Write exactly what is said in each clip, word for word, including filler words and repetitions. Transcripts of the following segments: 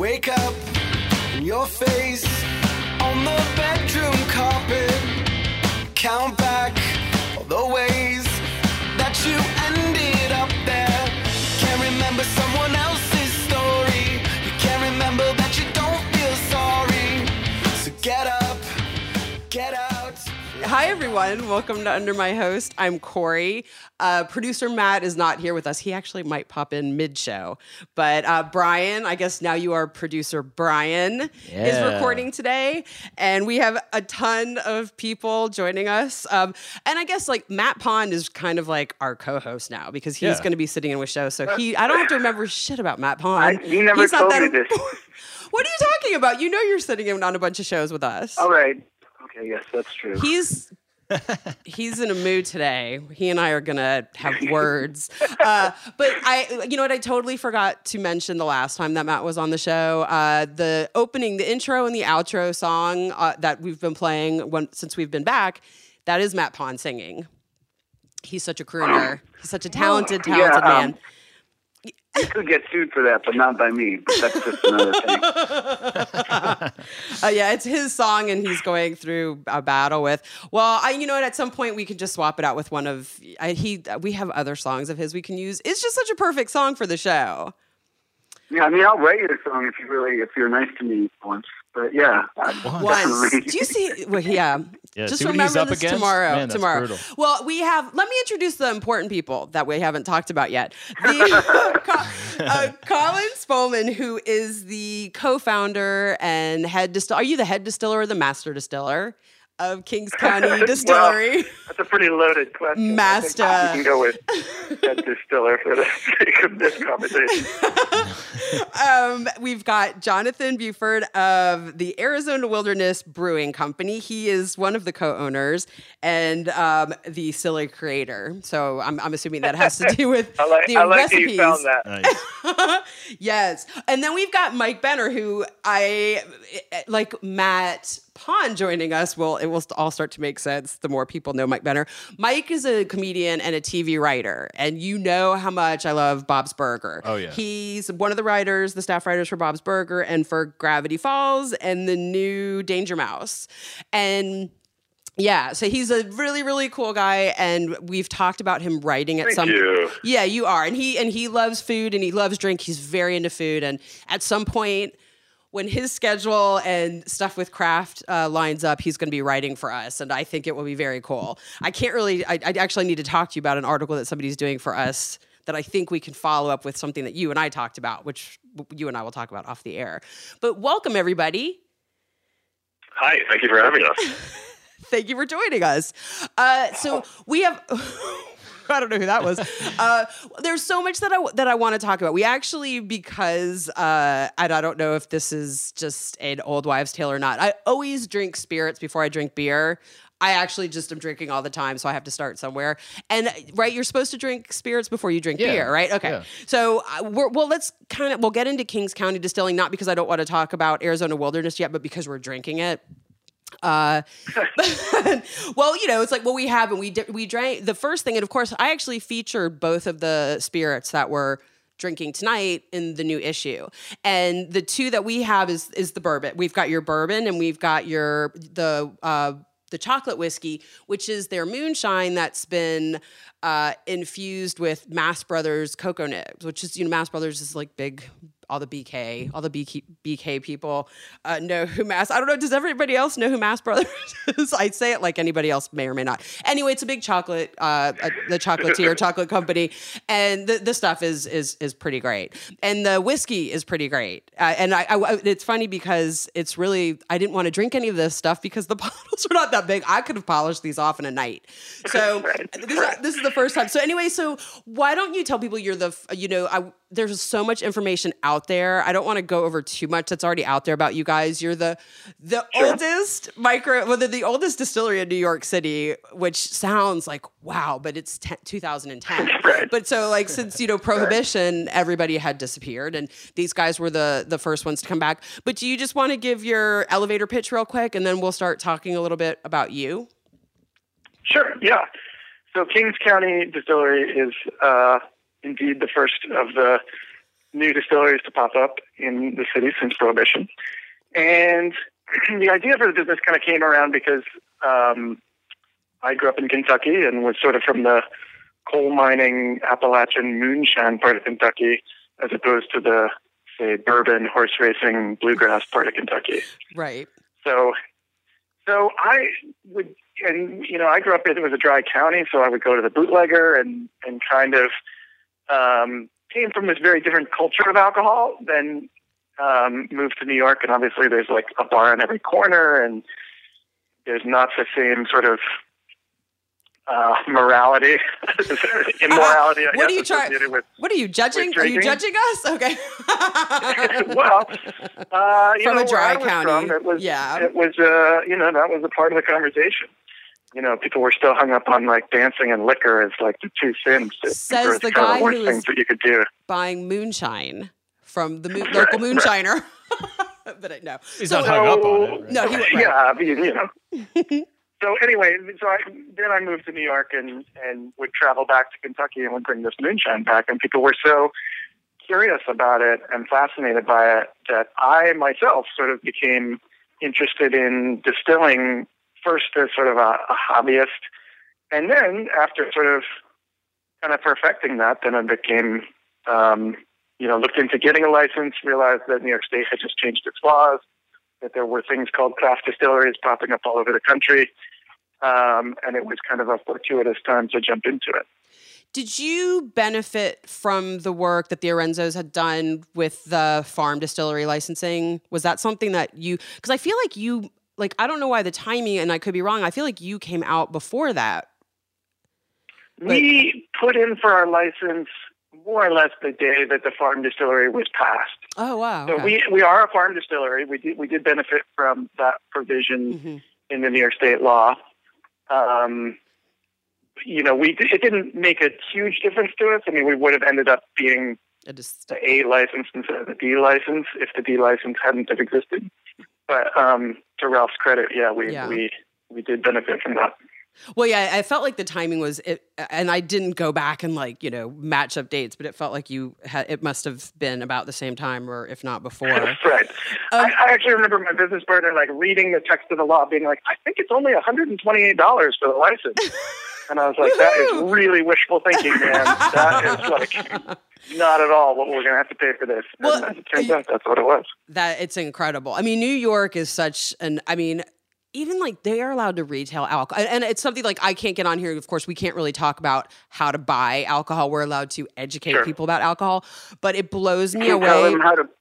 Wake up in your face on the bedroom carpet. Count back all the ways that you ended up there. Can't remember someone else's story. You can't remember that you don't feel sorry. So get up, get out. Hi, everyone. Welcome to Under My Host. I'm Corey. Uh, producer Matt is not here with us. He actually might pop in mid-show. But uh, Brian, I guess now you are producer Brian, yeah. is recording today. And we have a ton of people joining us. Um, and I guess like Matt Pond is kind of like our co-host now because he's Yeah. going to be sitting in with show. So he, I don't have to remember shit about Matt Pond. I, you never He's not told that me this. important. What are you talking about? You know you're sitting in on a bunch of shows with us. All right. Okay, yes, that's true. He's he's in a mood today. He and I are gonna have words. Uh, but I, you know what? I totally forgot to mention the last time that Matt was on the show. Uh, the opening, the intro, and the outro song uh, that we've been playing when, since we've been back. That is Matt Pond singing. He's such a crooner. He's such a talented, talented Yeah, um, man. You could get sued for that, but not by me. But that's just another thing. uh, yeah, it's his song, and he's going through a battle with. Well, I, you know what? At some point, we can just swap it out with one of. I, he, we have other songs of his we can use. It's just such a perfect song for the show. Yeah, I mean, I'll write you a song if you really, if you're nice to me once. But yeah, Once. Do you see? Well, yeah. Yeah, Just see what remember he's up this against? tomorrow. Man, that's tomorrow. brutal. Well, we have. Let me introduce the important people that we haven't talked about yet. The, Co- uh, Colin Spolman, who is the co-founder and head distiller. Are you the head distiller or the master distiller of Kings County Distillery? Well, that's a pretty loaded question. Master. I think we can go with head distiller for the sake of this conversation. um, we've got Jonathan Buford of the Arizona Wilderness Brewing Company. He is one of the co-owners and um, the silly creator. So I'm, I'm assuming that has to do with I like, the I like recipes. that you found that. Nice. Yes. And then we've got Mike Benner, who I, like Matt Pond joining us, will it will all start to make sense the more people know Mike Benner. Mike is a comedian and a T V writer, and you know how much I love Bob's Burger. Oh, yeah. He's one of the writers, the staff writers for Bob's Burger and for Gravity Falls and the new Danger Mouse. And yeah, so he's a really, really cool guy, and we've talked about him writing at Thank some. you. Yeah, you are, and he and he loves food and he loves drink. He's very into food, and at some point, when his schedule and stuff with craft uh, lines up, he's going to be writing for us, and I think it will be very cool. I can't really. I, I actually need to talk to you about an article that somebody's doing for us that I think we can follow up with something that you and I talked about, which you and I will talk about off the air. But welcome, everybody. Hi, thank you for having us. Thank you for joining us. Uh, so we have. I don't know who that was. Uh, there's so much that I that I want to talk about. We actually, because uh, and I don't know if this is just an old wives' tale or not. I always drink spirits before I drink beer. I actually just am drinking all the time, so I have to start somewhere. And right, you're supposed to drink spirits before you drink Yeah. beer, right? Okay. Yeah. So uh, we're, well, let's kind of we'll get into Kings County Distilling, not because I don't want to talk about Arizona Wilderness yet, but because we're drinking it. Uh, well, you know, it's like what we have, and we di- we drank the first thing, and of course, I actually featured both of the spirits that we're drinking tonight in the new issue, and the two that we have is is the bourbon. We've got your bourbon, and we've got your the uh, the chocolate whiskey, which is their moonshine that's been uh, infused with Mass Brothers cocoa nibs, which is, you know, Mass Brothers is like big. All the B K, all the B K, B K people uh, know who Mass. I don't know. Does everybody else know who Mass Brothers is? I say it like anybody else may or may not. Anyway, it's a big chocolate, uh, uh, the chocolatier chocolate company, and the, the stuff is is is pretty great, and the whiskey is pretty great. Uh, and I, I, it's funny because it's really I didn't want to drink any of this stuff because the bottles are not that big. I could have polished these off in a night. So Right. this, this is the first time. So anyway, so why don't you tell people you're the you know I. There's so much information out there. I don't want to go over too much that's already out there about you guys. You're the the Sure. oldest micro, well, the, the oldest distillery in New York City, which sounds like wow, but it's ten, two thousand ten. Right. But so like since you know Prohibition, everybody had disappeared, and these guys were the the first ones to come back. But do you just want to give your elevator pitch real quick, and then we'll start talking a little bit about you? Sure, yeah. So Kings County Distillery is uh, indeed the first of the new distilleries to pop up in the city since Prohibition. And the idea for the business kind of came around because um, I grew up in Kentucky and was sort of from the coal mining Appalachian moonshine part of Kentucky, as opposed to the, say, bourbon, horse racing, bluegrass part of Kentucky. Right. So, so I would, and you know, I grew up in, it was a dry county, so I would go to the bootlegger and, and kind of um, came from this very different culture of alcohol, then um, moved to New York, and obviously there's like a bar on every corner, and there's not the same sort of uh, morality, immorality. I what guess, are you trying? with, What are you judging? Are you judging us? Okay. well, uh, you from know, a dry where I was county, from, it was, yeah. It was, uh, you know, that was a part of the conversation. You know, people were still hung up on like dancing and liquor as like the two sins. Says the kind guy of the worst who things is that you could do. buying moonshine from the mo- local moonshiner. But I, no, He's so, not hung up on it. Right? No, he went right. Yeah, I mean, you know. So anyway, so I, then I moved to New York and, and would travel back to Kentucky and would bring this moonshine back. And people were so curious about it and fascinated by it that I myself sort of became interested in distilling first as sort of a, a hobbyist. And then after sort of kind of perfecting that, then I became, um, you know, looked into getting a license, realized that New York State had just changed its laws, that there were things called craft distilleries popping up all over the country. Um, and it was kind of a fortuitous time to jump into it. Did you benefit from the work that the Arenzos had done with the farm distillery licensing? Was that something that you, because I feel like you, like, I don't know why the timing, and I could be wrong, I feel like you came out before that. We put in for our license more or less the day that the farm distillery was passed. Oh, wow. So okay. we, we are a farm distillery. We did, we did benefit from that provision mm-hmm. in the New York State law. Um, you know, we it didn't make a huge difference to us. I mean, we would have ended up being It just, the A license instead of the D license if the D license hadn't have existed. But um, to Ralph's credit, yeah, we, yeah. we we did benefit from that. Well, yeah, I felt like the timing was, it, and I didn't go back and like, you know, match up dates, but it felt like you had, it must have been about the same time or if not before. Right. Um, I, I actually remember my business partner like reading the text of the law being like, I think it's only one hundred twenty-eight dollars for the license. And I was like, that is really wishful thinking, man. That is like not at all what we're going to have to pay for this. Well, and it turns out that's what it was. That it's incredible. I mean, New York is such an, I mean, even like they are allowed to retail alcohol. And it's something like I can't get on here. Of course, we can't really talk about how to buy alcohol. We're allowed to educate Sure. people about alcohol, but it blows me You away. tell them how to.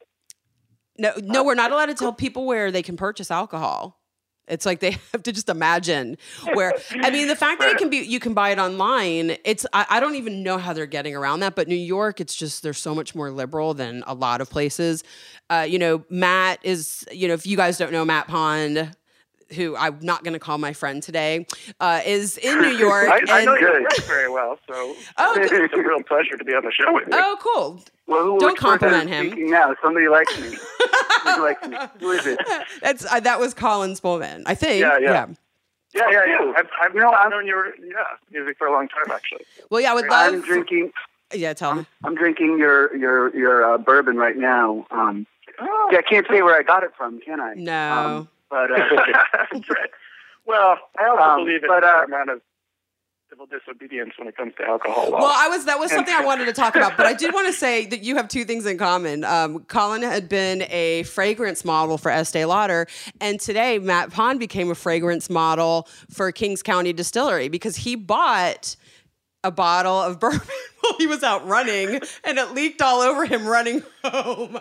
No, no, we're not allowed to tell people where they can purchase alcohol. It's like they have to just imagine where, I mean, the fact that it can be, you can buy it online, it's, I, I don't even know how they're getting around that, but New York, it's just, they're so much more liberal than a lot of places. Uh, you know, Matt is, you know, if you guys don't know Matt Pond, who I'm not going to call my friend today, uh, is in New York. I, I and, know your friend very well, so Oh, it's a real pleasure to be on the show with you. Oh, cool. Well, who Don't which person compliment is him. speaking now? Somebody likes me. Somebody likes me. Who is it? That's uh, that was Colin Spolman, I think. Yeah, yeah. Yeah, yeah, yeah. cool. I've, I've, You know, I've I'm- known your yeah music for a long time, actually. Well, yeah, I would love. I'm drinking. Yeah, tell me. I'm drinking your your your uh, bourbon right now. Um, yeah, I can't say where I got it from, can I? No. Um, but uh, That's right. Well, I also Um, believe in but, a uh, fair amount of civil disobedience when it comes to alcohol law. Well, I was that was something I wanted to talk about, but I did want to say that you have two things in common. Um, Colin had been a fragrance model for Estee Lauder, and today Matt Pond became a fragrance model for Kings County Distillery because he bought a bottle of bourbon while he was out running, and it leaked all over him running home.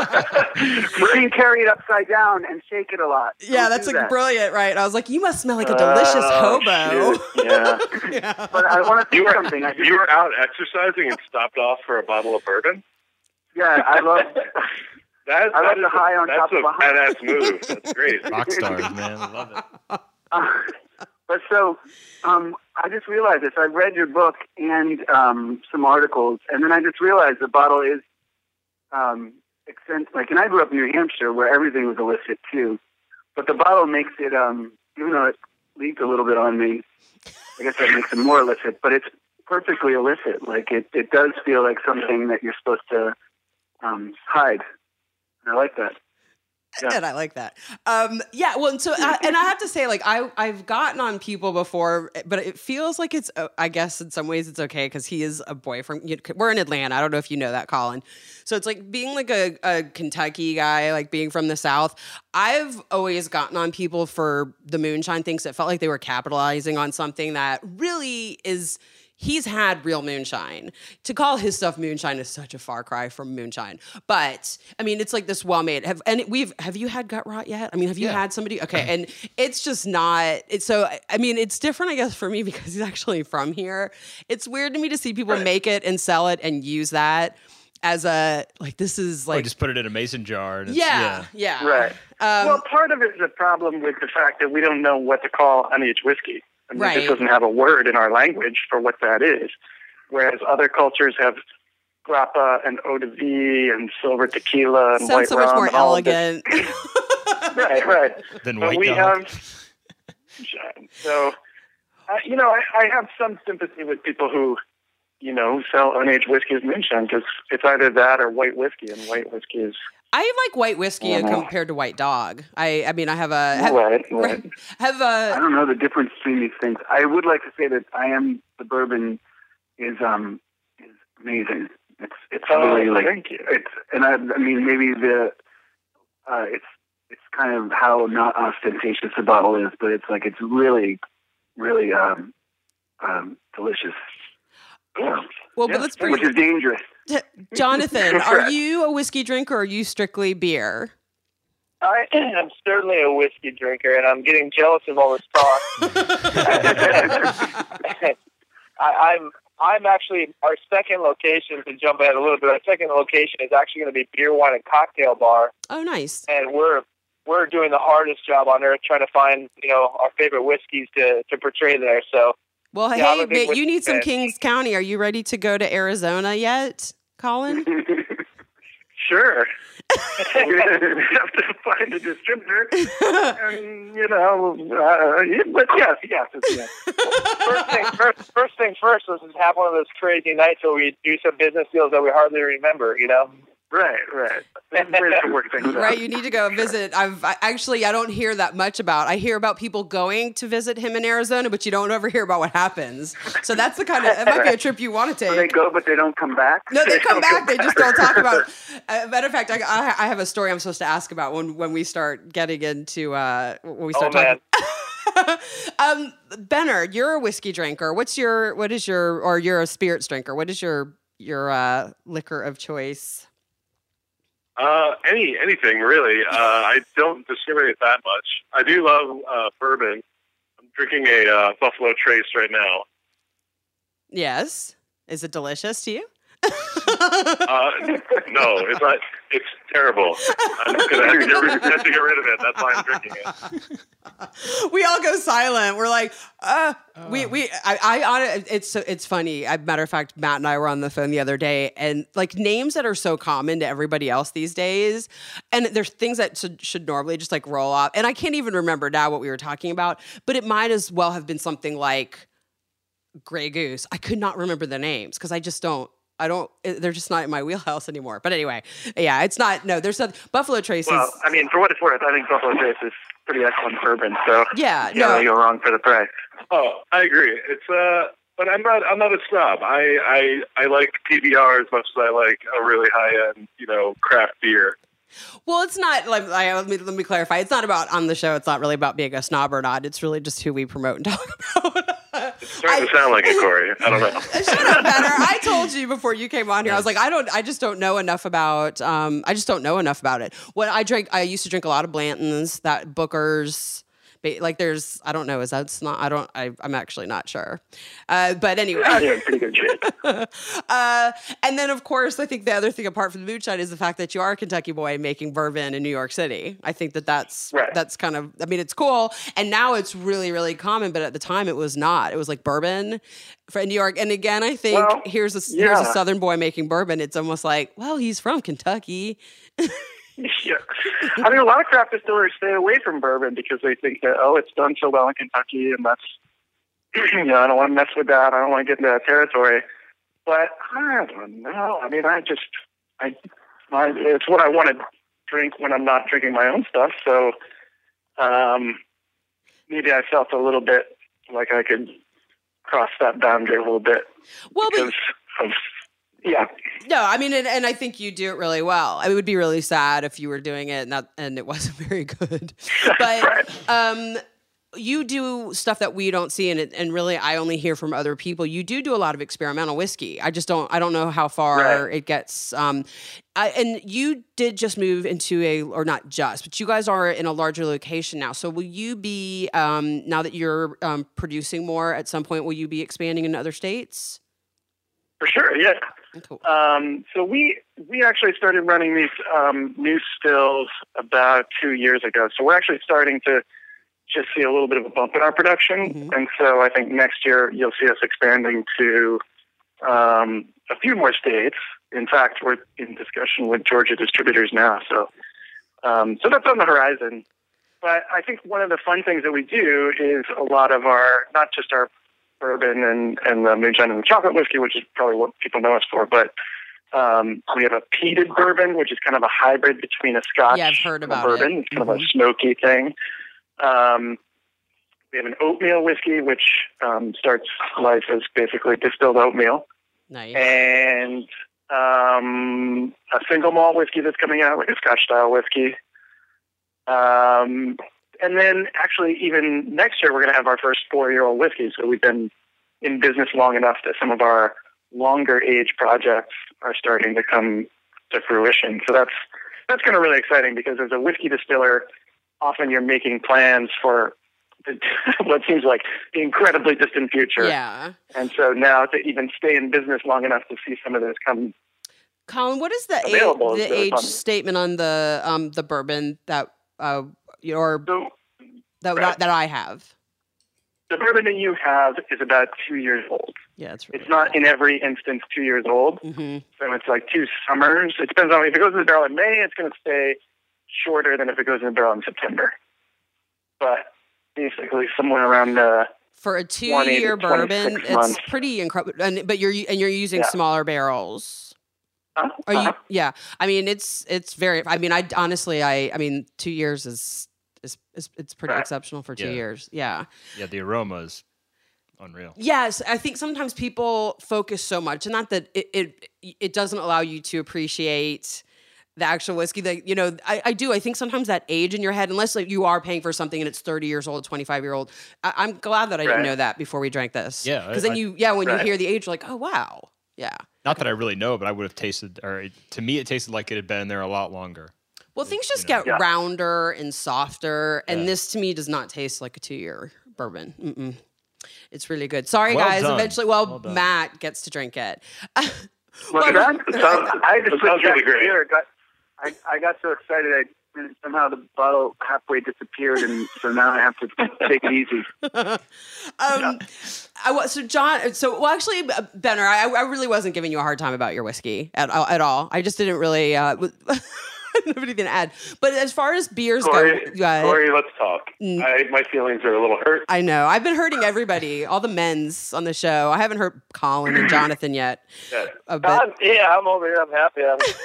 you can carry it upside down and shake it a lot. Yeah, Don't that's do like that. brilliant, right? I was like, you must smell like a delicious Oh, hobo. shit. Yeah. Yeah. But I want to say You were, something. I just, you were out exercising and stopped off for a bottle of bourbon? yeah, I love. That, I that love is the a, high on that's top a of a high. badass move. That's great. Rock stars, man. I love it. Uh, but so, um, I just realized this. I read your book and um, some articles, and then I just realized the bottle is um, extent. Like, and I grew up in New Hampshire where everything was illicit too. But the bottle makes it, um, even though it leaked a little bit on me, I guess that makes it more illicit. But it's perfectly illicit. Like it, it does feel like something that you're supposed to um, hide. And I like that. Yeah. And I like that. Um, yeah. Well, and so, I, and I have to say, like, I, I've gotten on people before, but it feels like it's, uh, I guess in some ways it's okay because he is a boy from, you know, we're in Atlanta. I don't know if you know that, Colin. So it's like being like a, a Kentucky guy, like being from the South. I've always gotten on people for the moonshine things that felt like they were capitalizing on something that really is, he's had real moonshine. To call his stuff moonshine is such a far cry from moonshine. But I mean, it's like this well-made. Have and we've have you had gut rot yet? I mean, have you Yeah. had somebody? Okay, and it's just not. It's so. I mean, it's different, I guess, for me because he's actually from here. It's weird to me to see people make it and sell it and use that as a like. This is Or like just put it in a mason jar. And it's, yeah, yeah, Right. Um, well, part of it is a problem with the fact that we don't know what to call unaged whiskey. I mean, Right. It just doesn't have a word in our language for what that is. Whereas other cultures have grappa and eau de vie and silver tequila and sounds white so much rum more and all of this. elegant. Right, right. Then But white we dog. have, so, uh, you know, I, I have some sympathy with people who, you know, sell unaged whiskey as moonshine because it's either that or white whiskey, and white whiskey is I like white whiskey Uh-huh. compared to white dog. I, I mean, I have a have, right, right. have I a don't know the difference between these things. I would like to say that I am the bourbon is um is amazing. It's it's Oh, really like thank you. it's and I I mean maybe the uh it's it's kind of how not ostentatious the bottle is, but it's like it's really really um um delicious. Cool. well, Yeah, but let's bring Which is dangerous. Jonathan, are you a whiskey drinker or are you strictly beer? I am certainly a whiskey drinker, and I'm getting jealous of all this talk. I, I'm I'm actually our second location, to jump ahead a little bit. Our second location is actually going to be beer, wine, and cocktail bar, Oh, nice. and we're we're doing the hardest job on earth trying to find you know our favorite whiskeys to to portray there. So. Well, Yeah, I'm hey, a big mate, you whiskey need some fan. Kings County. Are you ready to go to Arizona yet, Colin? Sure. We have to find a distributor, and you know, uh, yeah, but yes, yes, it's, yes. First thing first, first thing first, let's just have one of those crazy nights where we do some business deals that we hardly remember, you know? Right, right. There's ways to work things out. Right, you need to go visit. I've I, actually I don't hear that much about. I hear about people going to visit him in Arizona, but you don't ever hear about what happens. So that's the kind of it might be a trip you want to They take. go, but they don't come back. No, they come don't come back. They just don't talk about. Uh, matter of fact, I, I I have a story I'm supposed to ask about when when we start getting into uh when we start Oh, man. talking. um, Benner, you're a whiskey drinker. What's your what is your or you're a spirits drinker? What is your your uh, liquor of choice? Uh, any anything really. Uh, I don't discriminate that much. I do love uh, bourbon. I'm drinking a uh, Buffalo Trace right now. Yes, is it delicious to you? Uh, no, it's not. It's terrible. I'm just gonna have to, get rid, have to get rid of it. That's why I'm drinking it. We all go silent. We're like, uh, we we I, I on it's so it's funny. I, matter of fact, Matt and I were on the phone the other day, and like names that are so common to everybody else these days, and there's things that should, should normally just like roll off, and I can't even remember now what we were talking about, but it might as well have been something like Grey Goose. I could not remember the names because I just don't. I don't. They're just not in my wheelhouse anymore. But anyway, yeah, it's not. No, there's a Buffalo Trace. Well, is, I mean, for what it's worth, I think Buffalo Trace is pretty excellent bourbon. So yeah, you can't really no, go wrong for the price. Oh, I agree. It's uh, but I'm not. I'm not a snob. I I I like P B R as much as I like a really high end, you know, craft beer. well, it's not like I, let me let me clarify. It's not about on the show. It's not really about being a snob or not. It's really just who we promote and talk about. It's starting to sound like it, Corey. I don't know. Shut up, Benner. I told you before you came on here. I was like, I don't. I just don't know enough about. Um, I just don't know enough about it. What I drink, I used to drink a lot of Blantons, that Booker's. ba- Like, there's, I don't know. Is that not? I don't. I, I'm actually not sure. Uh, but anyway. You're in pretty good shape. uh, and then, of course, I think the other thing apart from the moonshine is the fact that you are a Kentucky boy making bourbon in New York City. I think that that's Right. that's kind of. I mean, it's cool, and now it's really, really common. But at the time, it was not. It was like bourbon for New York. And again, I think Well, here's a here's a yeah. Southern boy making bourbon. It's almost like, well, he's from Kentucky. Yeah. I mean, a lot of craft distilleries stay away from bourbon because they think that, oh, it's done so well in Kentucky, and that's, you know, I don't want to mess with that. I don't want to get into that territory. But I don't know. I mean, I just, I, my, it's what I want to drink when I'm not drinking my own stuff. So um, maybe I felt a little bit like I could cross that boundary a little bit. Well, because but, of, yeah. No, I mean, and, and I think you do it really well. I mean, it would be really sad if you were doing it and that, and it wasn't very good. But right. um, you do stuff that we don't see, and it, and really, I only hear from other people. You do do a lot of experimental whiskey. I just don't. I don't know how far right. it gets. Um, I, and you did just move into a, or not just, but you guys are in a larger location now. So will you be um, now that you're um, producing more at some point? Will you be expanding in other states? For sure, yeah. Cool. Um, so we we actually started running these um, new stills about two years ago. So we're actually starting to just see a little bit of a bump in our production. Mm-hmm. And so I think next year you'll see us expanding to um, a few more states. In fact, we're in discussion with Georgia distributors now. So, um, so that's on the horizon. But I think one of the fun things that we do is a lot of our, not just our bourbon and, and the moonshine and the chocolate whiskey, which is probably what people know us for, but um, we have a peated bourbon, which is kind of a hybrid between a Scotch yeah, I've heard about and a bourbon. It. It's kind mm-hmm. of a smoky thing. Um, we have an oatmeal whiskey, which um, starts life as basically distilled oatmeal. Nice. And um, a single malt whiskey that's coming out, like a Scotch-style whiskey. Um, and then actually even next year, we're going to have our first four-year-old whiskey. So we've been in business long enough that some of our longer-age projects are starting to come to fruition. So that's that's kind of really exciting because as a whiskey distiller, often you're making plans for the, what seems like the incredibly distant future. Yeah. And so now to even stay in business long enough to see some of this come. Colin, what is the age, available the is really age fun. statement on the um the bourbon that uh or So, that right. that I have? The bourbon that you have is about two years old. Yeah, it's really It's not in every instance two years old. Mm-hmm. So it's like two summers. It depends on if it goes in the barrel in May, it's going to stay shorter than if it goes in the barrel in September. But basically somewhere around uh, for a two-year bourbon, it's months. pretty incredible. And but you're and you're using yeah. smaller barrels. Uh, Are uh-huh. you? Yeah. I mean, it's it's very. I mean, I honestly, I I mean, two years is is, is it's pretty right. exceptional for two Yeah. years. Yeah. Yeah, the aroma is unreal. Yes, I think sometimes people focus so much, and not that it it, it doesn't allow you to appreciate the actual whiskey. That you know, I, I do. I think sometimes that age in your head, unless like you are paying for something and it's thirty years old, twenty-five year old. I, I'm glad that I didn't Right. know that before we drank this. Yeah, because I- then you, yeah, when Right. you hear the age, you're like, oh wow, yeah. Not that I really know, but I would have tasted, or it, to me, it tasted like it had been in there a lot longer. Well, things just you know. get Yeah. rounder and softer, and Yeah. this to me does not taste like a two year bourbon. Mm-mm. It's really good. Sorry, Well guys. done. Eventually, well, Well done. Matt gets to drink it. What's Well, that? It sounds, I just it sounds really great. beer. Got, I, I got so excited, I and somehow the bottle halfway disappeared, and so now I have to take it easy. um, I was so John. So well, actually, uh, Benner, I, I really wasn't giving you a hard time about your whiskey at at all. I just didn't really. Uh, I don't have anything to add. But as far as beers Corey, go, uh, Corey, let's talk. Mm. I, my feelings are a little hurt. I know I've been hurting everybody, all the men's on the show. I haven't hurt Colin and Jonathan yet. Yeah. Uh, but- I'm, yeah, I'm over here. I'm happy.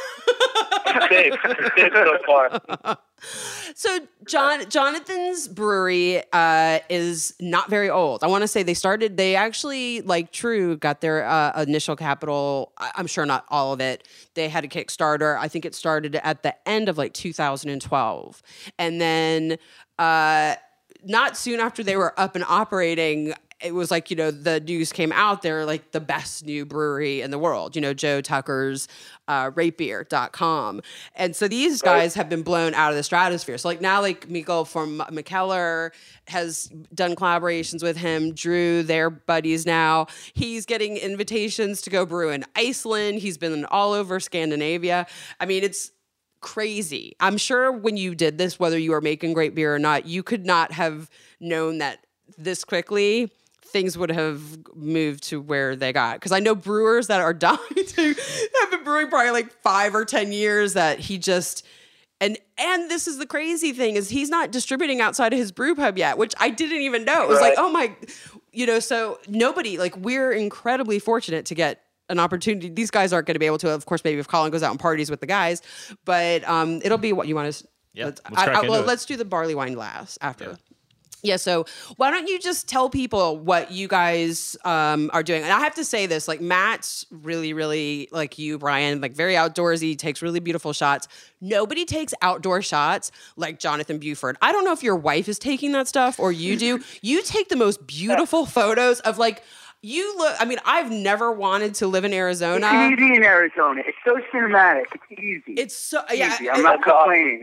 I'm safe. Safe so far. So John Jonathan's brewery uh, is not very old. I want to say they started. They actually, like True, got their uh, initial capital. I- I'm sure not all of it. They had a Kickstarter. I think it started at the end of like two thousand twelve, and then uh, not soon after they were up and operating, it was like, you know, the news came out. They're like the best new brewery in the world, you know, Joe Tucker's uh, rate beer dot com. And so these guys have been blown out of the stratosphere. So like now, like Miko from McKellar has done collaborations with him. Drew, they're buddies now. He's getting invitations to go brew in Iceland. He's been all over Scandinavia. I mean, it's crazy. I'm sure when you did this, whether you were making great beer or not, you could not have known that this quickly things would have moved to where they got. Because I know brewers that are dying to have been brewing probably like five or ten years that he just and and this is the crazy thing is he's not distributing outside of his brew pub yet, which I didn't even know. It was Right. like, oh my, you know, so nobody, like we're incredibly fortunate to get an opportunity. These guys aren't going to be able to, of course, maybe if Colin goes out and parties with the guys, but um, it'll be what you want to. Yeah, let's, let's I, crack I, into well, it. let's do the barley wine last after. Yeah. Yeah, so why don't you just tell people what you guys um, are doing? And I have to say this, like Matt's really, really like you, Brian, like very outdoorsy, takes really beautiful shots. Nobody takes outdoor shots like Jonathan Buford. I don't know if your wife is taking that stuff or you do. You take the most beautiful photos of like, you look, I mean, I've never wanted to live in Arizona. It's easy in Arizona. It's so cinematic. It's easy. It's so, yeah. Easy. I'm not complaining.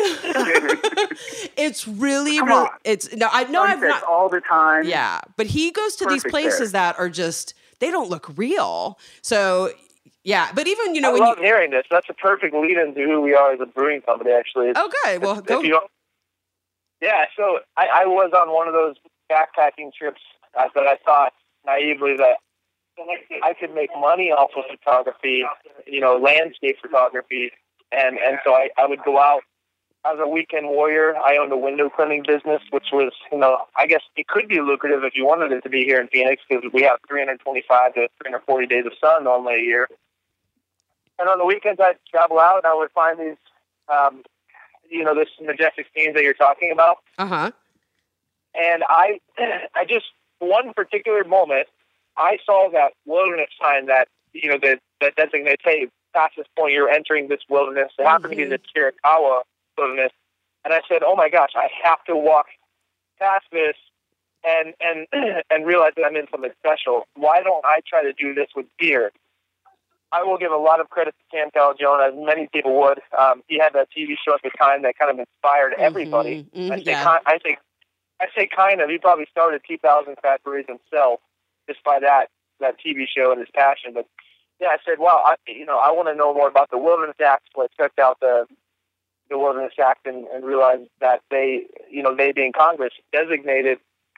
It's really, Come really, on. it's, no, I know I've Sunsets not. all the time. Yeah, but he goes to these Perfect places there. that are just, they don't look real. So, yeah, but even, you know, I when love you, hearing this. That's a perfect lead into who we are as a brewing company, actually. oh, good. Well, If go. you don't- yeah, so I, I was on one of those backpacking trips uh, that I thought naively that I could make money off of photography, you know, landscape photography. And, and so I, I would go out as a weekend warrior. I owned a window cleaning business, which was, you know, I guess it could be lucrative if you wanted it to be here in Phoenix because we have three hundred twenty-five to three hundred forty days of sun normally a year. And on the weekends, I'd travel out and I would find these, um, you know, this majestic scenes that you're talking about. Uh-huh. And I, I just, one particular moment, I saw that wilderness sign that, you know, that, that designates, hey, past this point, you're entering this wilderness. It happened to be the Chiricahua wilderness. And I said, oh my gosh, I have to walk past this and, and, and realize that I'm in something special. Why don't I try to do this with beer? I will give a lot of credit to Cam Calagione, as many people would. Um, he had that T V show at the time that kind of inspired everybody. Mhm, I, say, yeah. kind, I say, I say kind of. He probably started two thousand craft breweries himself just by that that T V show and his passion. But yeah, I said, well, I, you know, I want to know more about the Wilderness Act. So I checked out the the Wilderness Act and, and realized that they, you know, they being Congress designated,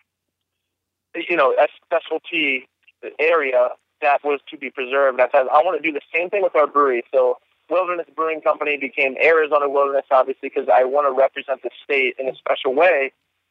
you know, a specialty area that was to be preserved. I said, I want to do the same thing with our brewery. So Wilderness Brewing Company became Arizona Wilderness, obviously, because I want to represent the state in a special way.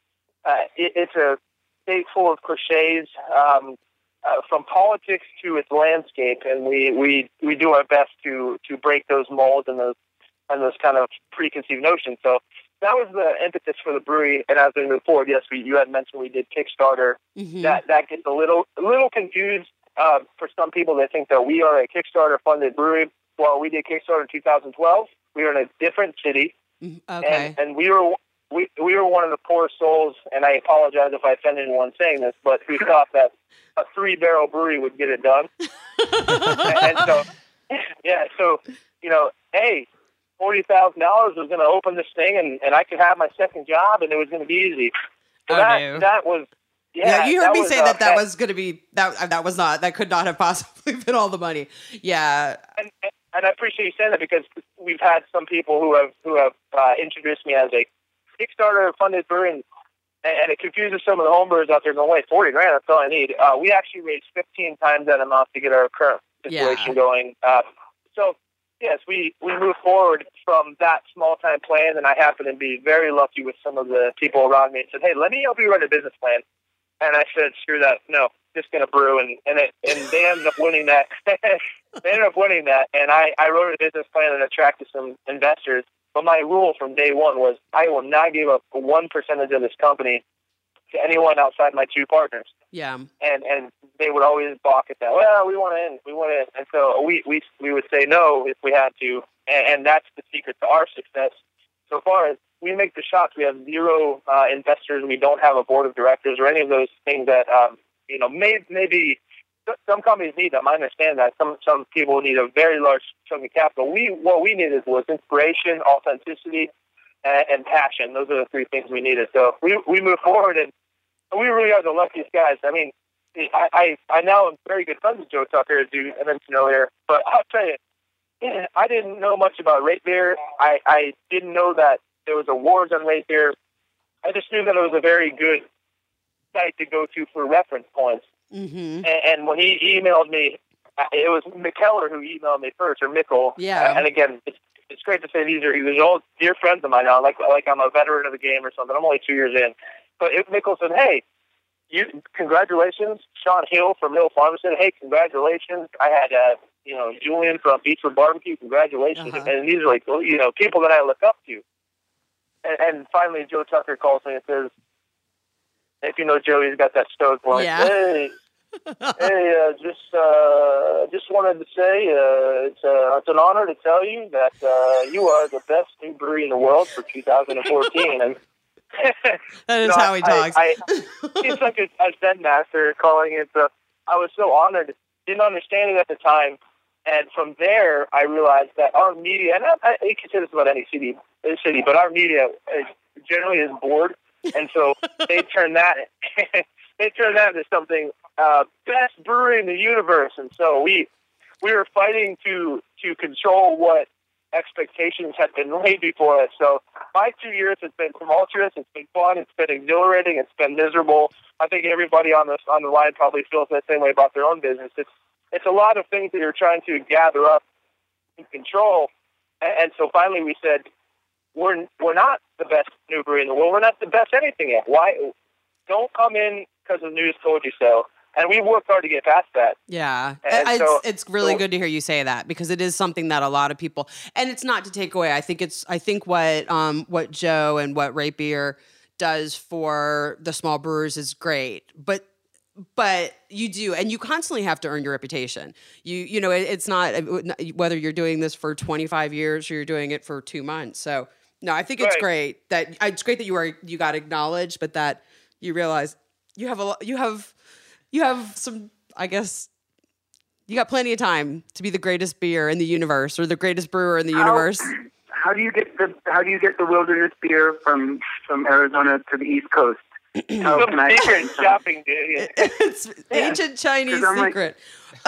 Uh, it, it's a state full of cliches, um, uh, from politics to its landscape, and we, we, we do our best to, to break those molds and those and those kind of preconceived notions. So that was the impetus for the brewery. And as we move forward, yes, we, you had mentioned we did Kickstarter. Mhm. That that gets a little a little confused uh, for some people. They think that we are a Kickstarter-funded brewery. Well, we did Kickstarter in two thousand twelve. We were in a different city, Mhm. Okay. and, and we were we we were one of the poor souls. And I apologize if I offended anyone saying this, but who thought that a three-barrel brewery would get it done. and, and so, yeah, so you know, hey, forty thousand dollars was going to open this thing, and, and I could have my second job, and it was going to be easy. So Oh, that no. that was. Yeah, Yeah, you heard that me was, say uh, that that was going to be that that was not that could not have possibly been all the money. Yeah. and, and I appreciate you saying that because we've had some people who have who have uh, introduced me as a Kickstarter funded brewery, and, and it confuses some of the homebrewers out there going, wait, forty grand, that's all I need. Uh, we actually raised fifteen times that amount to get our current situation Yeah. going. Uh, so, yes, we, we move forward from that small time plan, and I happen to be very lucky with some of the people around me and said, hey, let me help you write a business plan. And I said, screw that, no, just going to brew. And and, it, and they ended up winning that. They ended up winning that, and I, I wrote a business plan and attracted some investors. But my rule from day one was I will not give up one percentage of this company to anyone outside my two partners. Yeah. And and they would always balk at that. Well, we want to in, we want to in. And so we, we, we would say no if we had to, and, and that's the secret to our success. So far as we make the shots, we have zero uh, investors. We don't have a board of directors or any of those things that, um, you know, may, maybe some companies need them. I understand that. Some some people need a very large chunk of capital. We What we needed was inspiration, authenticity, and, and passion. Those are the three things we needed. So we we move forward, and we really are the luckiest guys. I mean, I, I, I now am very good friends with Joe Tucker, as you mentioned earlier. But I'll tell you, yeah, I didn't know much about rate beer. I, I didn't know that there was awards on rate beer. I just knew that it was a very good site to go to for reference points. Mm-hmm. And, and when he emailed me, it was McKellar who emailed me first, or Mickle. Yeah. And again, it's, it's great to say these are these are all dear friends of mine now. Like like I'm a veteran of the game or something. I'm only two years in. But if Mickle said, "Hey, you congratulations, Sean Hill from Hill Farm said, hey, congratulations. I had, uh, you know, Julian from Beachwood Barbecue, congratulations. Uh-huh. And these are like, you know, people that I look up to. And, and finally, Joe Tucker calls me and says, if you know Joe, he's got that stoic voice. Yeah. Hey, hey, uh, just uh, just wanted to say uh, it's uh, it's an honor to tell you that uh, you are the best new brewery in the world for two thousand fourteen. And That is you know, how he talks. I, I, he's like a, a Zen master calling it. So I was so honored. Didn't understand it at the time, and from there I realized that our media, and I, I you can say this about any city, any city, but our media is, generally is bored. And so they turn that they turn that into something uh, best brewery in the universe. And so we we were fighting to to control what expectations had been laid before us. So my two years has been tumultuous. It's been fun. It's been exhilarating. It's been miserable. I think everybody on this on the line probably feels that same way about their own business. It's it's a lot of things that you're trying to gather up and control. And, and so finally we said, We're we're not the best new brewery in the world. We're not the best anything yet. Why? Don't come in because the news told you so. And we worked hard to get past that. Yeah, And it's, so- it's really so- good to hear you say that because it is something that a lot of people, and it's not to take away. I think it's I think what um what Joe and what Rate Beer does for the small brewers is great, but. But you do, and you constantly have to earn your reputation. You, you know, it, it's not whether you're doing this for twenty-five years or you're doing it for two months. So, no, I think it's Right. great that it's great that you are you got acknowledged, but that you realize you have a lo- you have you have some. I guess you got plenty of time to be the greatest beer in the universe or the greatest brewer in the How- universe. How do you get the How do you get the wilderness beer from from Arizona to the East Coast? How Some can I- secret shopping, dude. It's ancient Chinese 'Cause I'm like- secret.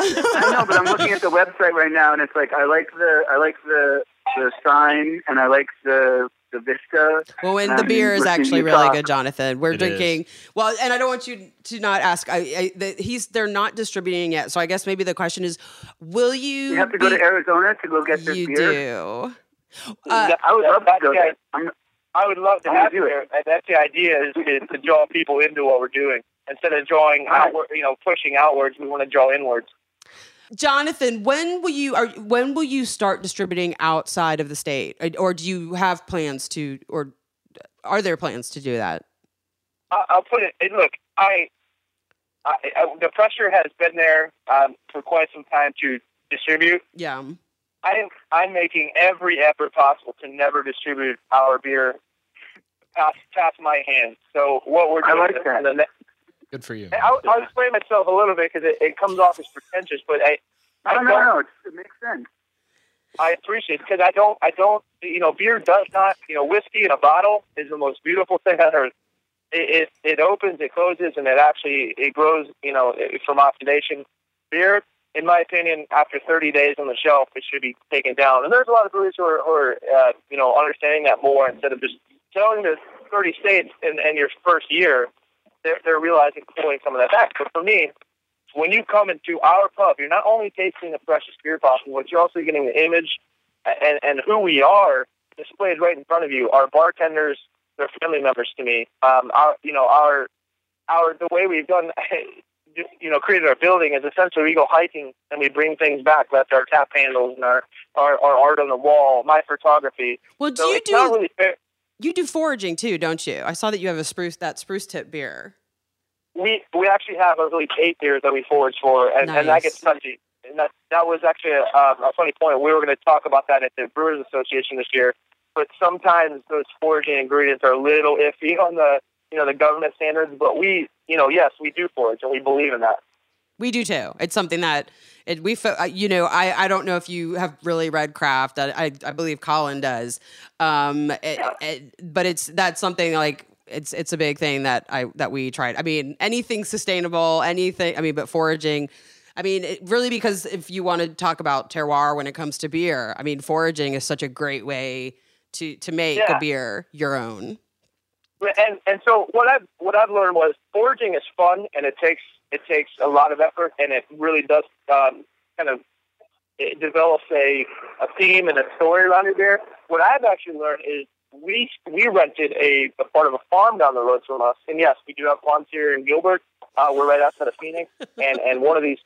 I know, but I'm looking at the website right now, and it's like I like the I like the the sign, and I like the the vista. Well, and and the I'm beer is listening to actually you really talk. good, Jonathan. We're It drinking well, and I don't want you to not ask. I, I the, he's they're not distributing yet, so I guess maybe the question is, will you? You have to go be- to Arizona to go get this You beer. do. Uh, I would love to That's go the there. idea. I'm, I would love to I'm have gonna you do there. it. And that's the idea is to, to draw people into what we're doing. Instead of drawing Right. outward, you know, pushing outwards, we want to draw inwards. Jonathan, when will you are when will you start distributing outside of the state, or do you have plans to, or are there plans to do that? I, I'll put it. And look, I, I, I, the pressure has been there um, for quite some time to distribute. Yeah. I am. I'm making every effort possible to never distribute our beer past past my hands. So what we're I doing like is that. the ne- Good for you. I'll, I'll explain myself a little bit because it, it comes off as pretentious, but I, I no, no, don't- no. It's, it makes sense. I appreciate it because I don't, I don't, you know, beer does not, you know, whiskey in a bottle is the most beautiful thing on earth. It, it, it opens, it closes, and it actually, it grows, you know, from oxidation. Beer, in my opinion, after thirty days on the shelf, it should be taken down. And there's a lot of breweries who are, who are uh, you know, understanding that more instead of just selling to thirty states in, in your first year. They're, they're realizing pulling some of that back. But for me, when you come into our pub, you're not only tasting the freshest beer possible, but you're also getting the image and, and who we are displayed right in front of you. Our bartenders, they're family members to me. Um, our, you know, our, our, the way we've done, you know, created our building is essentially we go hiking and we bring things back. That's our tap handles and our, our, our art on the wall, my photography. Well, do So you it's not do really fair. you do foraging too, don't you? I saw that you have a spruce that spruce tip beer. We we actually have a really eight beers that we forage for, and, and that Nice. gets touchy. And that that was actually a, um, a funny point. We were going to talk about that at the Brewers Association this year, but sometimes those foraging ingredients are a little iffy on the you know the government standards. But we you know yes we do forage and we believe in that. We do too. It's something that it, we, fo- uh, you know, I, I don't know if you have really read Craft. I, I, I believe Colin does. Um, it, it, but it's, that's something like, it's, it's a big thing that I, that we tried. I mean, anything sustainable, anything, I mean, but foraging, I mean, it really, because if you want to talk about terroir when it comes to beer, I mean, foraging is such a great way to, to make Yeah. a beer your own. And and so what I've what I've learned was foraging is fun and it takes it takes a lot of effort and it really does um, kind of it develops a, a theme and a story around your beer. What I've actually learned is we we rented a, a part of a farm down the road from us, and yes, we do have farms here in Gilbert. Uh, we're right outside of Phoenix, and and one of these,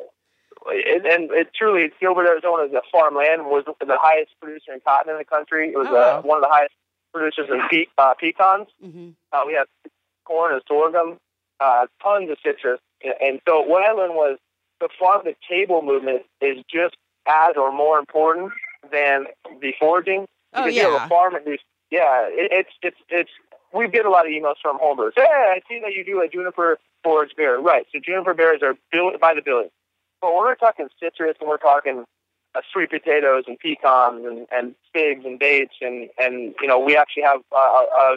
and, and it truly, Gilbert, Arizona, is a farmland. Was the highest producer in cotton in the country. It was oh, wow. uh, one of the highest producers in pe- uh, pecans. Mm-hmm. Uh, we have corn and sorghum, uh, tons of citrus, and, and so what I learned was the farm to table movement is just as or more important than the foraging. Oh because yeah, you have a farm and there's, yeah, it, it's it's it's. We get a lot of emails from homebrewers. Hey, I see that you do a juniper forage beer. Right. So juniper berries are bill- by the billion. But when we're talking citrus and we're talking uh, sweet potatoes and pecans and, and figs and dates and, and, you know, we actually have uh, uh,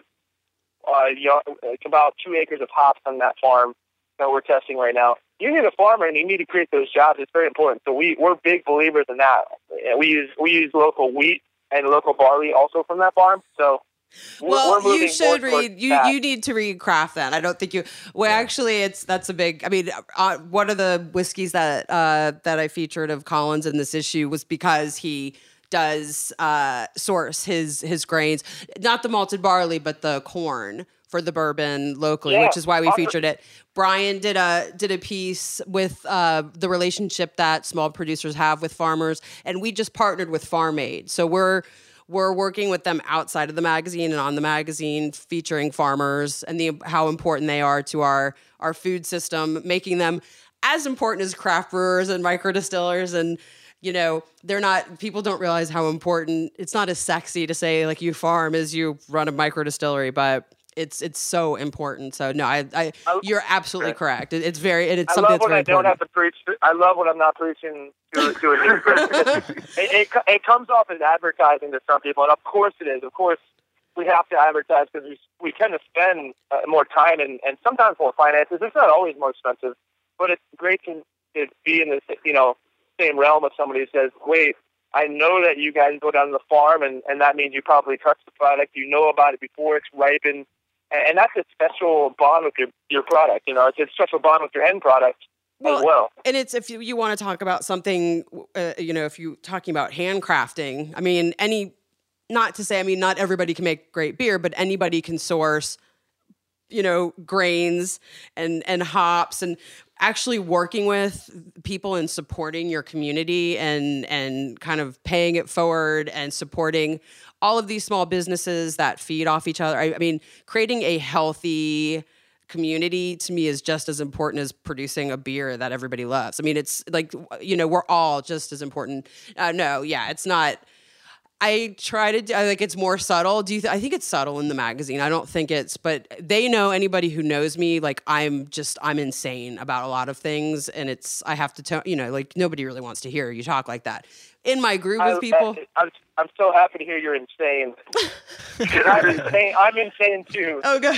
uh, you know, about two acres of hops on that farm that we're testing right now. You need a farmer and you need to create those jobs. It's very important. So we, we're big believers in that. We use, we use local wheat and local barley also from that farm. So well, we're you should more read. You that. you need to read Craft. Then I don't think you. Well, yeah. actually, it's that's a big. I mean, uh, one of the whiskeys that uh, that I featured of Collins in this issue was because he does uh, source his his grains, not the malted barley, but the corn for the bourbon locally, yeah. which is why we featured it. Brian did a did a piece with uh, the relationship that small producers have with farmers, and we just partnered with Farm Aid. So we're. We're working with them outside of the magazine and on the magazine, featuring farmers and the how important they are to our, our food system, making them as important as craft brewers and micro distillers. And, you know, they're not, people don't realize how important, it's not as sexy to say like you farm as you run a micro distillery, but it's it's so important. So no, I, I you're absolutely correct. It, it's very, it, it's I something love that's when very I don't important. have to preach. I love when I'm not preaching to, to a new person. it, it, it comes off as advertising to some people, and of course it is. Of course, we have to advertise because we, we tend to spend uh, more time and, and sometimes more finances. It's not always more expensive, but it's great to, to be in this, you know, same realm of somebody who says, wait, I know that you guys go down to the farm, and, and that means you probably touch the product. You know about it before it's ripened. And that's a special bond with your, your product. You know, it's a special bond with your end product well, as well. And it's, if you, you want to talk about something, uh, you know, if you're talking about handcrafting, I mean, any, not to say, I mean, not everybody can make great beer, but anybody can source, you know, grains and, and hops, and actually working with people and supporting your community and, and kind of paying it forward and supporting all of these small businesses that feed off each other. I, I mean, creating a healthy community to me is just as important as producing a beer that everybody loves. I mean, it's like, you know, we're all just as important. Uh, no, yeah, it's not. I try to do, I think it's more subtle. Do you th- I think it's subtle in the magazine. I don't think it's, but they know, anybody who knows me, like I'm just, I'm insane about a lot of things. And it's, I have to tell, you know, like nobody really wants to hear you talk like that. In my group of people. I, I'm, I'm so happy to hear you're insane. I'm insane. I'm insane too. Oh, good.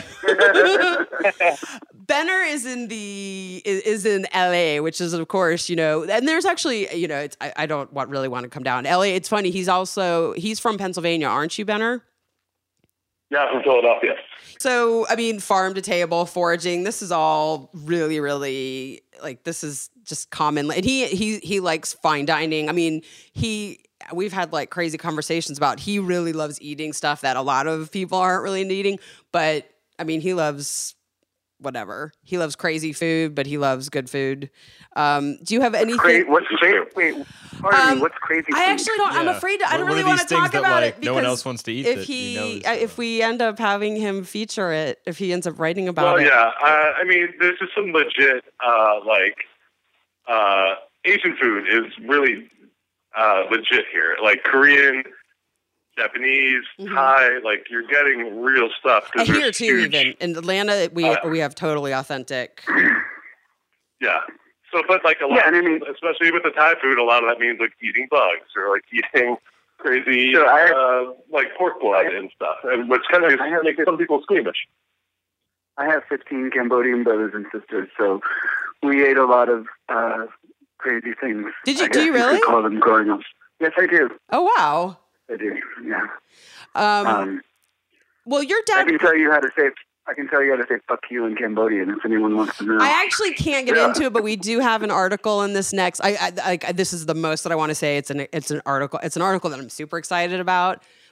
Benner is in the is, is in L A, which is of course, you know, and there's actually, you know, it's, I, I don't want really want to come down L A. It's funny. He's also he's from Pennsylvania, aren't you, Benner? Yeah, from Philadelphia. So, I mean, farm to table, foraging, this is all really, really, like, this is just common. And he he he likes fine dining. I mean, he, we've had, like, crazy conversations about, he really loves eating stuff that a lot of people aren't really eating. But, I mean, he loves whatever. He loves crazy food, but he loves good food. Um, do you have anything? Cra- what's crazy? Wait, pardon Um, me. What's crazy? I food? actually don't. I'm Yeah. afraid. To, I What- don't what really are want these to talk things that, about like, it no one because else wants to eat if that he, he knows, uh, uh, if we end up having him feature it, if he ends up writing about Well, it. yeah. Uh, I mean, there's just some legit, uh, like, uh, Asian food is really uh, legit here. Like Korean, Japanese, Mhm. Thai, like you're getting real stuff. 'cause Uh, here there's too, huge- even in Atlanta, we Uh, we have totally authentic. Yeah. So, but like a lot, Yeah, and I mean- especially with the Thai food, a lot of that means like eating bugs or like eating crazy, So I- uh, like pork blood and stuff, and which kind of I have- makes some people squeamish. I have fifteen Cambodian brothers and sisters, so we ate a lot of uh, crazy things. Did you- I do guess you really? could call them growing up. Yes, I do. Oh wow. I do. Yeah. Um, Um, well, your I dad. can tell you how to say. I can tell you how to say "fuck you" in Cambodian if anyone wants to know. I actually can't get Yeah. into it, but we do have an article in this next. I, I, I this is the most that I want to say. It's an it's an article. It's an article that I'm super excited about.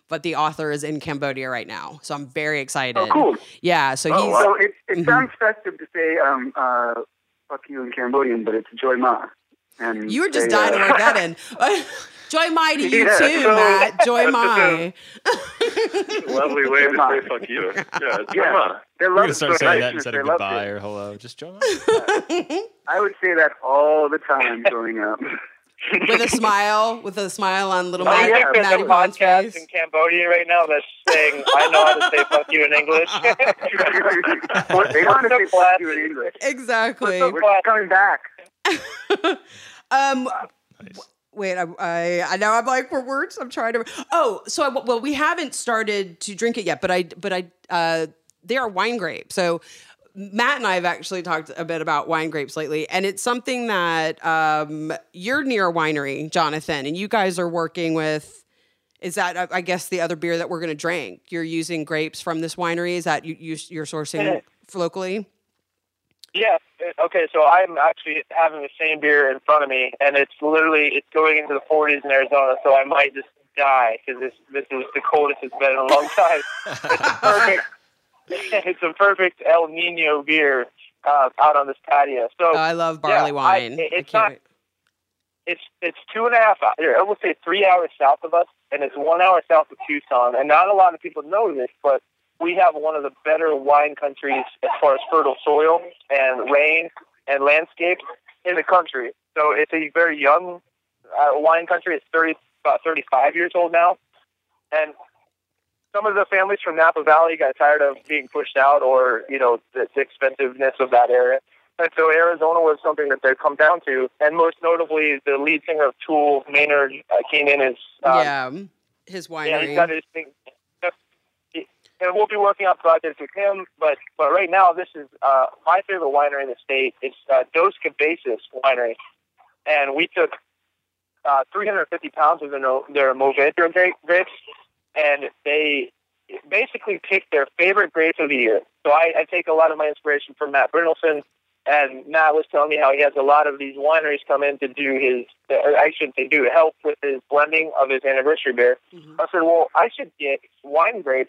but the author is in Cambodia right now. So I'm very excited. Oh, cool. Yeah. So Oh, he's. so it, it Mhm. sounds festive to say um, uh, fuck you in Cambodian, but it's Joy Ma. And You were just they, dying uh, to work that in. Joy Mai to you Yeah, too, so- Matt. Joy Mai. Lovely way to say fuck you. Yeah, it's Yeah. yeah. They We're love gonna start it. saying that Niceness, instead they of love goodbye it. or hello. Just join. I would say that all the time growing up. With a smile, with a smile on little I Matt, think there's Matty a Vaughn's podcast face. in Cambodia right now that's saying, I know how to say fuck you in English. They want to say fuck you in English. Exactly. What's We're coming back. um, wait, I, I, I now I'm like for words. I'm trying to. Oh, so I, well, we haven't started to drink it yet, but I, but I, uh, they are wine grapes. So Matt and I have actually talked a bit about wine grapes lately, and it's something that um, you're near a winery, Jonathan, and you guys are working with. Is that I- I guess the other beer that we're going to drink? You're using grapes from this winery. Is that you, you you're sourcing locally? Yeah. Okay. So I'm actually having the same beer in front of me, and it's literally it's going into the forties in Arizona. So I might just die because this this is the coldest it's been in a long time. It's perfect. It's a perfect El Nino beer uh, out on this patio. So Oh, I love barley yeah, wine. I, I it's can't not. wait. It's it's two and a half. I would say three hours south of us, and it's one hour south of Tucson. And not a lot of people know this, but we have one of the better wine countries as far as fertile soil and rain and landscape in the country. So it's a very young uh, wine country. It's thirty about thirty-five years old now, and some of the families from Napa Valley got tired of being pushed out, or you know the, the expensiveness of that area. And so Arizona was something that they'd come down to, and most notably, the lead singer of Tool, Maynard uh, Keenan, is um, yeah, his winery. yeah, he's got his thing. And we'll be working on projects with him, but but right now, this is uh, my favorite winery in the state. It's uh, Dos Cabezas Winery, and we took uh, three hundred fifty pounds of their, their Movedra grape, grapes, and they basically picked their favorite grapes of the year. So I, I take a lot of my inspiration from Matt Brynolfson, and Matt was telling me how he has a lot of these wineries come in to do his, or I shouldn't say do, help with his blending of his anniversary beer. Mhm. I said, well, I should get wine grapes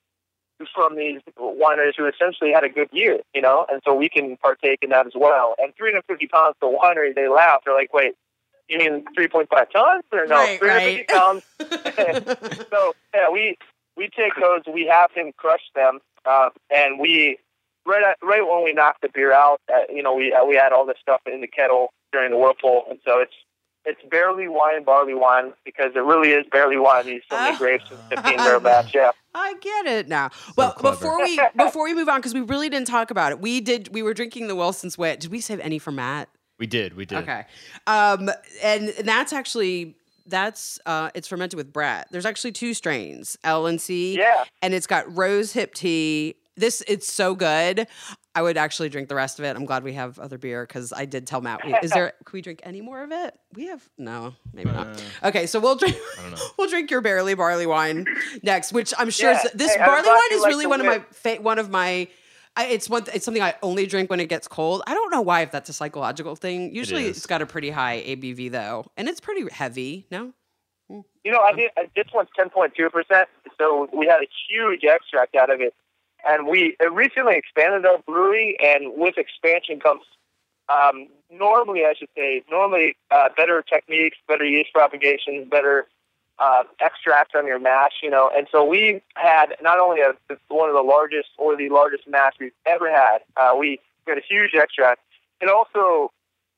from these wineries who essentially had a good year, you know, and so we can partake in that as well. And three hundred fifty pounds per winery, they laugh. They're like, wait, you mean three point five tons? Or no, Right, three hundred fifty right. pounds. So, yeah, we, we take those, we have him crush them, uh, and we, right at, right when we knock the beer out, uh, you know, we uh, we add all this stuff in the kettle during the whirlpool, and so it's it's barley wine, barley wine, because it really is barley wine. These so many Oh. grapes in fifteen barrel batch, yeah. I get it now. Well, clever. before we before we move on, because we really didn't talk about it, we did. We were drinking the Wilson's Wit. Did we save any for Matt? We did. We did. Okay, um, and, and that's actually that's uh, it's fermented with Brett. There's actually two strains, L and C. Yeah. and it's got rose hip tea. This it's so good. I would actually drink the rest of it. I'm glad we have other beer because I did tell Matt. We, is there? Can we drink any more of it? We have no, maybe not. Uh, Okay, so we'll drink. I don't know. We'll drink your barley barley wine next, which I'm sure Yeah. is, this Hey, I'm barley glad wine you is like really the one of my whip. fa- one of my. I, it's one. It's something I only drink when it gets cold. I don't know why. If that's a psychological thing. Usually, is. it's got a pretty high A B V though, and it's pretty heavy. No. You know, I did, uh, this one's ten point two percent, so we had a huge extract out of it. And we uh, recently expanded our brewery, and with expansion comes, um, normally, I should say, normally uh, better techniques, better yeast propagations, better uh, extracts on your mash, you know. And so we had not only a, one of the largest or the largest mash we've ever had, uh, we got a huge extract. It also,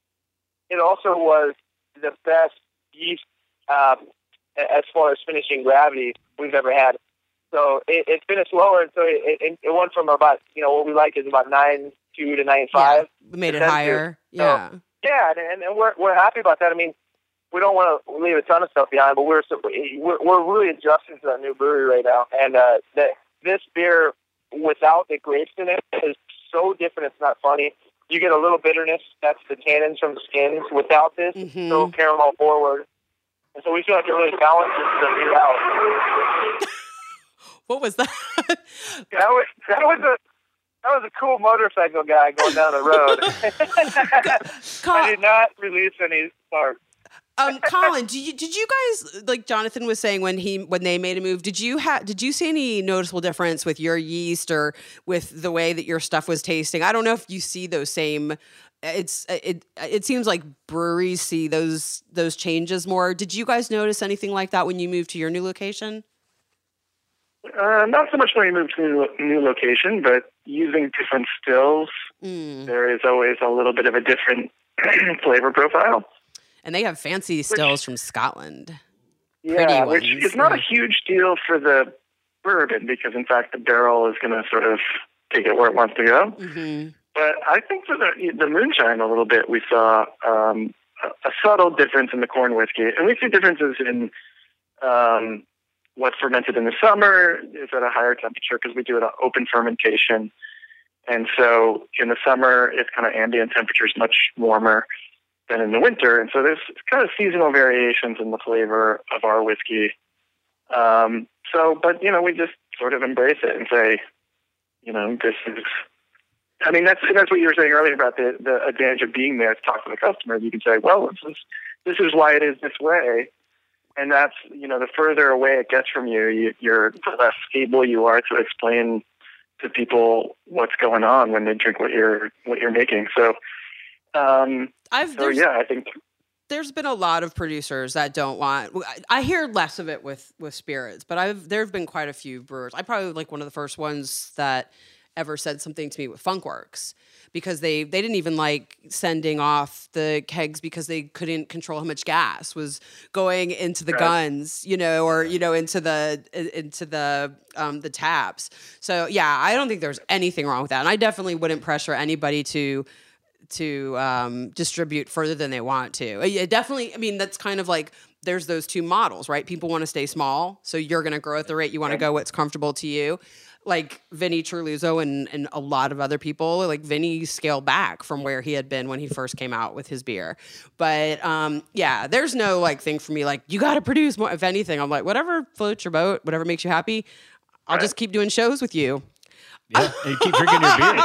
it also was the best yeast um, as far as finishing gravity we've ever had. So it, it finished lower, and so it, it, it went from about, you know, what we like is about nine two to nine five. Yeah, we made it Ten two. higher. So, Yeah. Yeah, and, and we're we're happy about that. I mean, we don't want to leave a ton of stuff behind, but we're we're, we're really adjusting to that new brewery right now, and uh, that this beer without the grapes in it is so different. It's not funny. You get a little bitterness. That's the tannins from the skins. Without this, it's Mhm. so caramel forward. And so we feel like it really balances the beer out. What was that? That was that was a that was a cool motorcycle guy going down the road. Call- I did not release any parts. Um, Colin, did you did you guys, like Jonathan was saying when he when they made a move? Did you have did you see any noticeable difference with your yeast or with the way that your stuff was tasting? I don't know if you see those same. It's it it seems like breweries see those those changes more. Did you guys notice anything like that when you moved to your new location? Uh, not so much when we moved to a new, new location, but using different stills, Mm. there is always a little bit of a different flavor profile. And they have fancy stills from Scotland. Yeah, Pretty which ones. is not a huge deal for the bourbon because, in fact, the barrel is going to sort of take it where it wants to go. Mm-hmm. But I think for the the moonshine a little bit, we saw um, a, a subtle difference in the corn whiskey. And we see differences in um, what's fermented in the summer is at a higher temperature because we do it on open fermentation. And so in the summer, it's kind of ambient temperatures much warmer than in the winter. And so there's kind of seasonal variations in the flavor of our whiskey. Um, so, but, you know, we just sort of embrace it and say, you know, this is, I mean, that's that's what you were saying earlier about the, the advantage of being there to talk to the customer. You can say, well, this is, this is why it is this way. And that's, you know, the further away it gets from you, you you're the less able you are to explain to people what's going on when they drink what you're what you're making. So, um, I've so yeah, I think there's been a lot of producers that don't want. I hear less of it with with spirits, but I've there have been quite a few brewers. I probably like one of the first ones that ever said something to me with Funkworks because they they didn't even like sending off the kegs because they couldn't control how much gas was going into the Right. guns, you know, or you know into the into the um, the taps. So yeah, I don't think there's anything wrong with that, and I definitely wouldn't pressure anybody to. to um, distribute further than they want to. It definitely, I mean, that's kind of like, there's those two models, right? People want to stay small, so you're going to grow at the rate you want to go, what's comfortable to you. Like Vinny Churluzzo and, and a lot of other people, like Vinny scaled back from where he had been when he first came out with his beer. But um, yeah, there's no like thing for me, like, you got to produce more. If anything, I'm like, whatever floats your boat, whatever makes you happy, I'll Right. just keep doing shows with you. Yeah, and keep drinking your beer.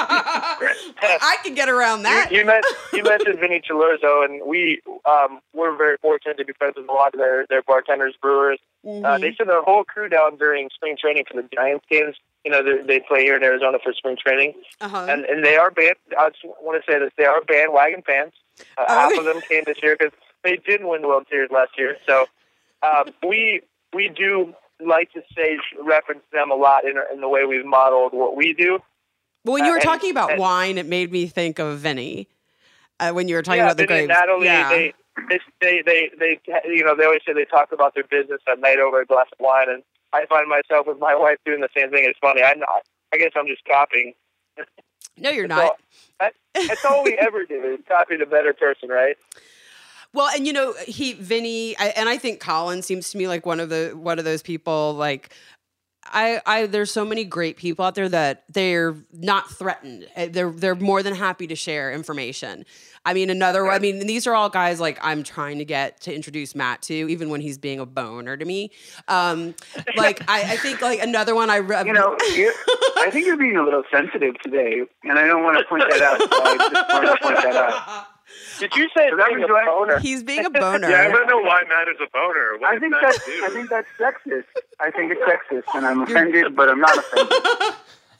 I can get around that. You, you, meant, you mentioned Vinny Chilurzo, and we um, we're very fortunate to be friends with a lot of their, their bartenders, brewers. Mm-hmm. Uh, they sent their whole crew down during spring training for the Giants games. You know, they, they play here in Arizona for spring training, Uh-huh. and and they are band. I just want to say this: they are bandwagon fans. Uh, Oh. half of them came this year because they didn't win the World Series last year. So um, we we do like to say reference them a lot in in the way we've modeled what we do. But when you were Uh, and- talking about and- wine, it made me think of Vinny. Uh, when you were talking yeah, about the Vinny and grapes. Natalie, yeah. they, they, they, they, they, you know, they always say they talk about their business at night over a glass of wine, and I find myself with my wife doing the same thing. It's funny. I'm not. I guess I'm just copying. no, you're That's not. all, that, that's all we ever do is copy the better person, right? Well, and you know, he Vinny, I, and I think Colin seems to me like one of the one of those people. Like, I, I, there's so many great people out there that they're not threatened. Uh, They're they're more than happy to share information. I mean, another. I mean, these are all guys like I'm trying to get to introduce Matt to, even when he's being a boner to me. Um, like I, I think like another one I re- You know, you're, I think you're being a little sensitive today, and I don't want to point that out. So I just wanted to point that out. Did you say So that being was a what- boner? he's being a boner. Yeah, I don't know why Matt is a boner. What I did think Matt that's do? I think that's sexist. I think it's sexist, and I'm offended, but I'm not offended.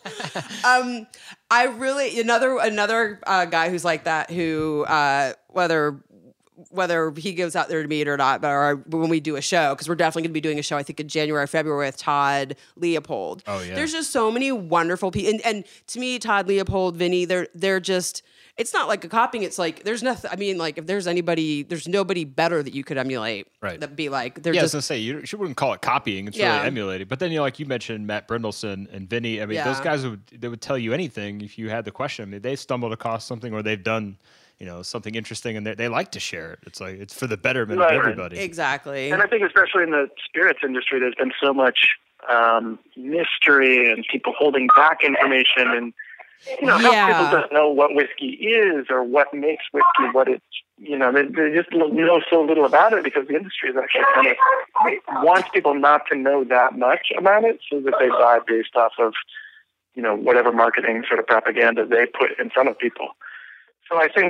um, I really another another uh, guy who's like that. Who uh, whether whether he goes out there to meet or not, but or when we do a show, because we're definitely going to be doing a show, I think in January, February with Todd Leopold. Oh, yeah. There's just so many wonderful people, and, and to me, Todd Leopold, Vinny, they're they're just. It's not like a copying. It's like there's nothing. I mean, like if there's anybody, there's nobody better that you could emulate. Right. That be like they're Yeah, I was just gonna say you, you wouldn't call it copying; it's Yeah. really emulating. But then, you know, like you mentioned, Matt Brindleson and Vinny. I mean, Yeah. those guys would they would tell you anything if you had the question. I mean, they stumbled across something or they've done, you know, something interesting, and they they like to share it. It's like it's for the betterment Right. of everybody. exactly. And I think especially in the spirits industry, there's been so much um, mystery and people holding back information, and you know, Yeah. how people don't know what whiskey is or what makes whiskey what it's. You know, they, they just know so little about it because the industry is actually kind of wants people not to know that much about it, so that they buy based off of, you know, whatever marketing sort of propaganda they put in front of people. So I think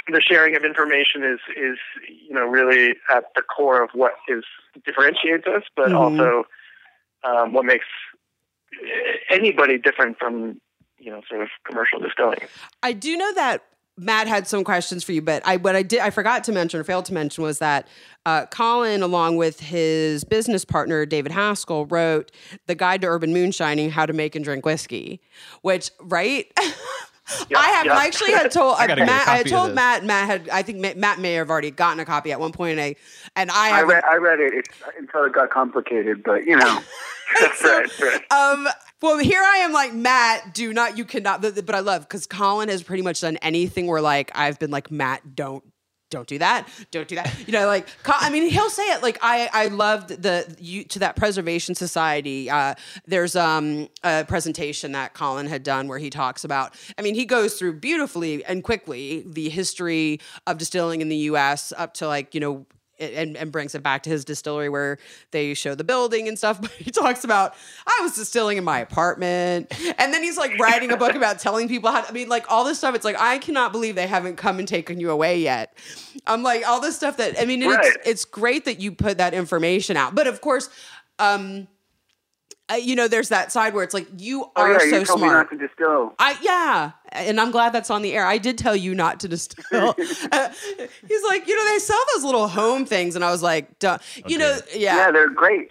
the sharing of information is is you know really at the core of what is differentiates us, but Mhm. also um, what makes anybody different from you know sort of commercial distilling. I do know that Matt had some questions for you, but I what I did I forgot to mention or failed to mention was that uh, Colin, along with his business partner David Haskell, wrote the Guide to Urban Moonshining: How to Make and Drink Whiskey, which right. Yeah, I have yeah. I actually had told I gotta get a Matt. I had copy of told this. Matt. Matt had. I think Ma- Matt may have already gotten a copy at one point, and I and I I haven't. read, I read it it's, until it got complicated, but you know. right, right. Um. Well, here I am, like Matt. Do not. You cannot. But, but I love because Colin has pretty much done anything where like I've been like Matt, don't. Don't do that. Don't do that. You know, like I mean, he'll say it. Like I, I loved the you to that Preservation Society. Uh, there's um, a presentation that Colin had done where he talks about. I mean, he goes through beautifully and quickly the history of distilling in the U S up to like you know. And, and brings it back to his distillery where they show the building and stuff. But he talks about, I was distilling in my apartment. And then he's like writing a book about telling people how to, I mean, like all this stuff. It's like, I cannot believe they haven't come and taken you away yet. I'm like, all this stuff that, I mean, Right. it's, it's great that you put that information out. But of course, um, uh, you know, there's that side where it's like, you Oh are yeah, so you told smart. me not to distill. I yeah, and I'm glad that's on the air. I did tell you not to distill. uh, he's like, you know, they sell those little home things, and I was like, Duh. you know, Yeah, yeah. they're great.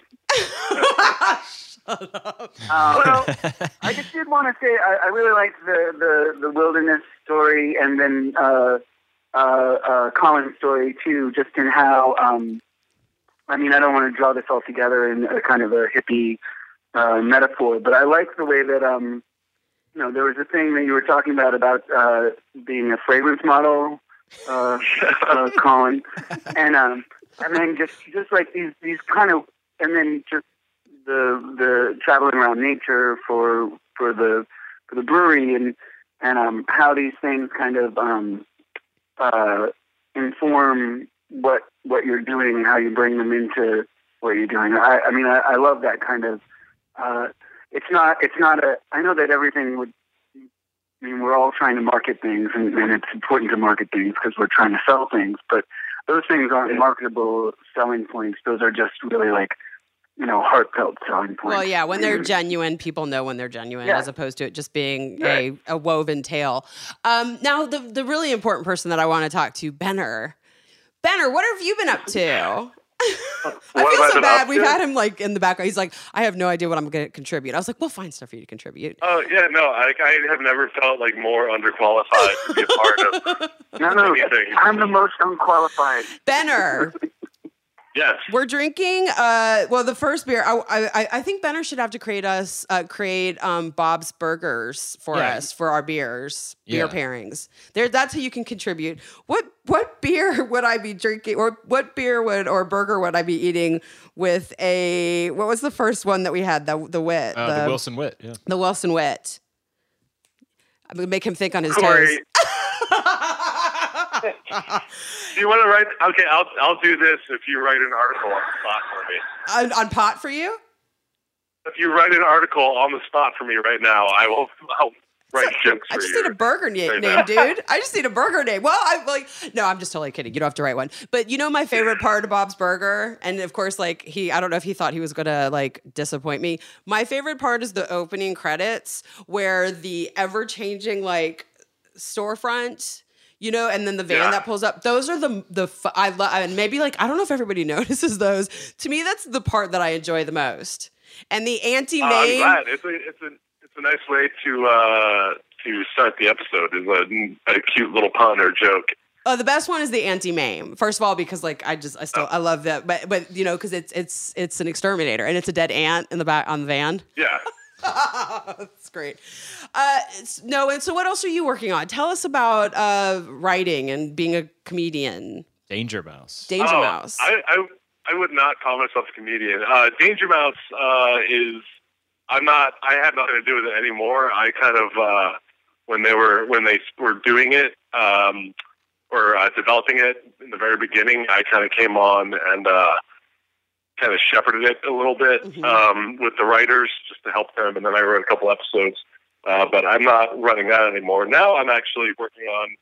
Shut up. Um, well, I just did want to say I, I really liked the, the, the wilderness story, and then uh, uh, uh, Colin's story too. Just in how, um, I mean, I don't want to draw this all together in a kind of a hippie uh, metaphor, but I like the way that, um, you know, there was a thing that you were talking about about uh, being a fragrance model, uh, uh, Colin, and um, and then just just like these these kind of, and then just the the traveling around nature for for the for the brewery, and and um, how these things kind of um, uh, inform what what you're doing and how you bring them into what you're doing. I, I mean, I, I love that kind of. Uh, it's not. It's not a. I know that everything would. I mean, we're all trying to market things, and, and it's important to market things because we're trying to sell things. But those things aren't marketable selling points. Those are just really like, you know, heartfelt selling points. Well, yeah, when they're genuine, people know when they're genuine, Yeah. as opposed to it just being a, a woven tale. Um, now, the the really important person that I want to talk to, Benner. Benner, what have you been up to? I What feel have I so been bad. up We've to? had him like in the background. He's like, I have no idea what I'm going to contribute. I was like, we'll find stuff for you to contribute. Oh yeah, no, I, I have never felt like more underqualified to be a part of no, no, anything. I'm the most unqualified. Benner, Yes. we're drinking. Uh, well, the first beer. I, I I think Benner should have to create us uh, create um, Bob's Burgers for Yeah. us for our beers, beer Yeah. pairings. There, that's how you can contribute. What what beer would I be drinking, or what beer would or burger would I be eating with a? What was the first one that we had? The the wit, Uh, the Wilson Wit, yeah. the Wilson Wit. I'm gonna make him think on his Corey, toes. do you want to write? Okay, I'll I'll do this if you write an article on the spot for me. on, on pot for you. If you write an article on the spot for me right now, I will. I'll write jokes I for just you. need a burger na- Right name, now. dude. I just need a burger name. Well, I'm like, no, I'm just totally kidding. You don't have to write one. But you know my favorite part of Bob's Burger? And of course, like he, I don't know if he thought he was gonna like disappoint me. My favorite part is the opening credits where the ever-changing like storefront, you know, and then the van Yeah. that pulls up. Those are the the fu- I love, and maybe like I don't know if everybody notices those. To me, that's the part that I enjoy the most. And the anti Uh, I'm main. glad. It's a it's a it's a nice way to uh, to start the episode. Is a, a cute little pun or joke. Oh, the best one is the anti-mame. First of all, because like I just I still I love that, but but you know because it's it's it's an exterminator and it's a dead ant in the back on the van. Yeah. That's great. Uh, it's, no, and so what else are you working on? Tell us about uh, writing and being a comedian. Danger Mouse. Danger Oh, Mouse. I, I I would not call myself a comedian. Uh, Danger Mouse uh, is. I'm not. I have nothing to do with it anymore. I kind of uh, when they were when they were doing it um, or uh, developing it in the very beginning, I kind of came on and uh, kind of shepherded it a little bit Mhm. um, with the writers just to help them, and then I wrote a couple episodes. Uh, but I'm not running that anymore. Now I'm actually working on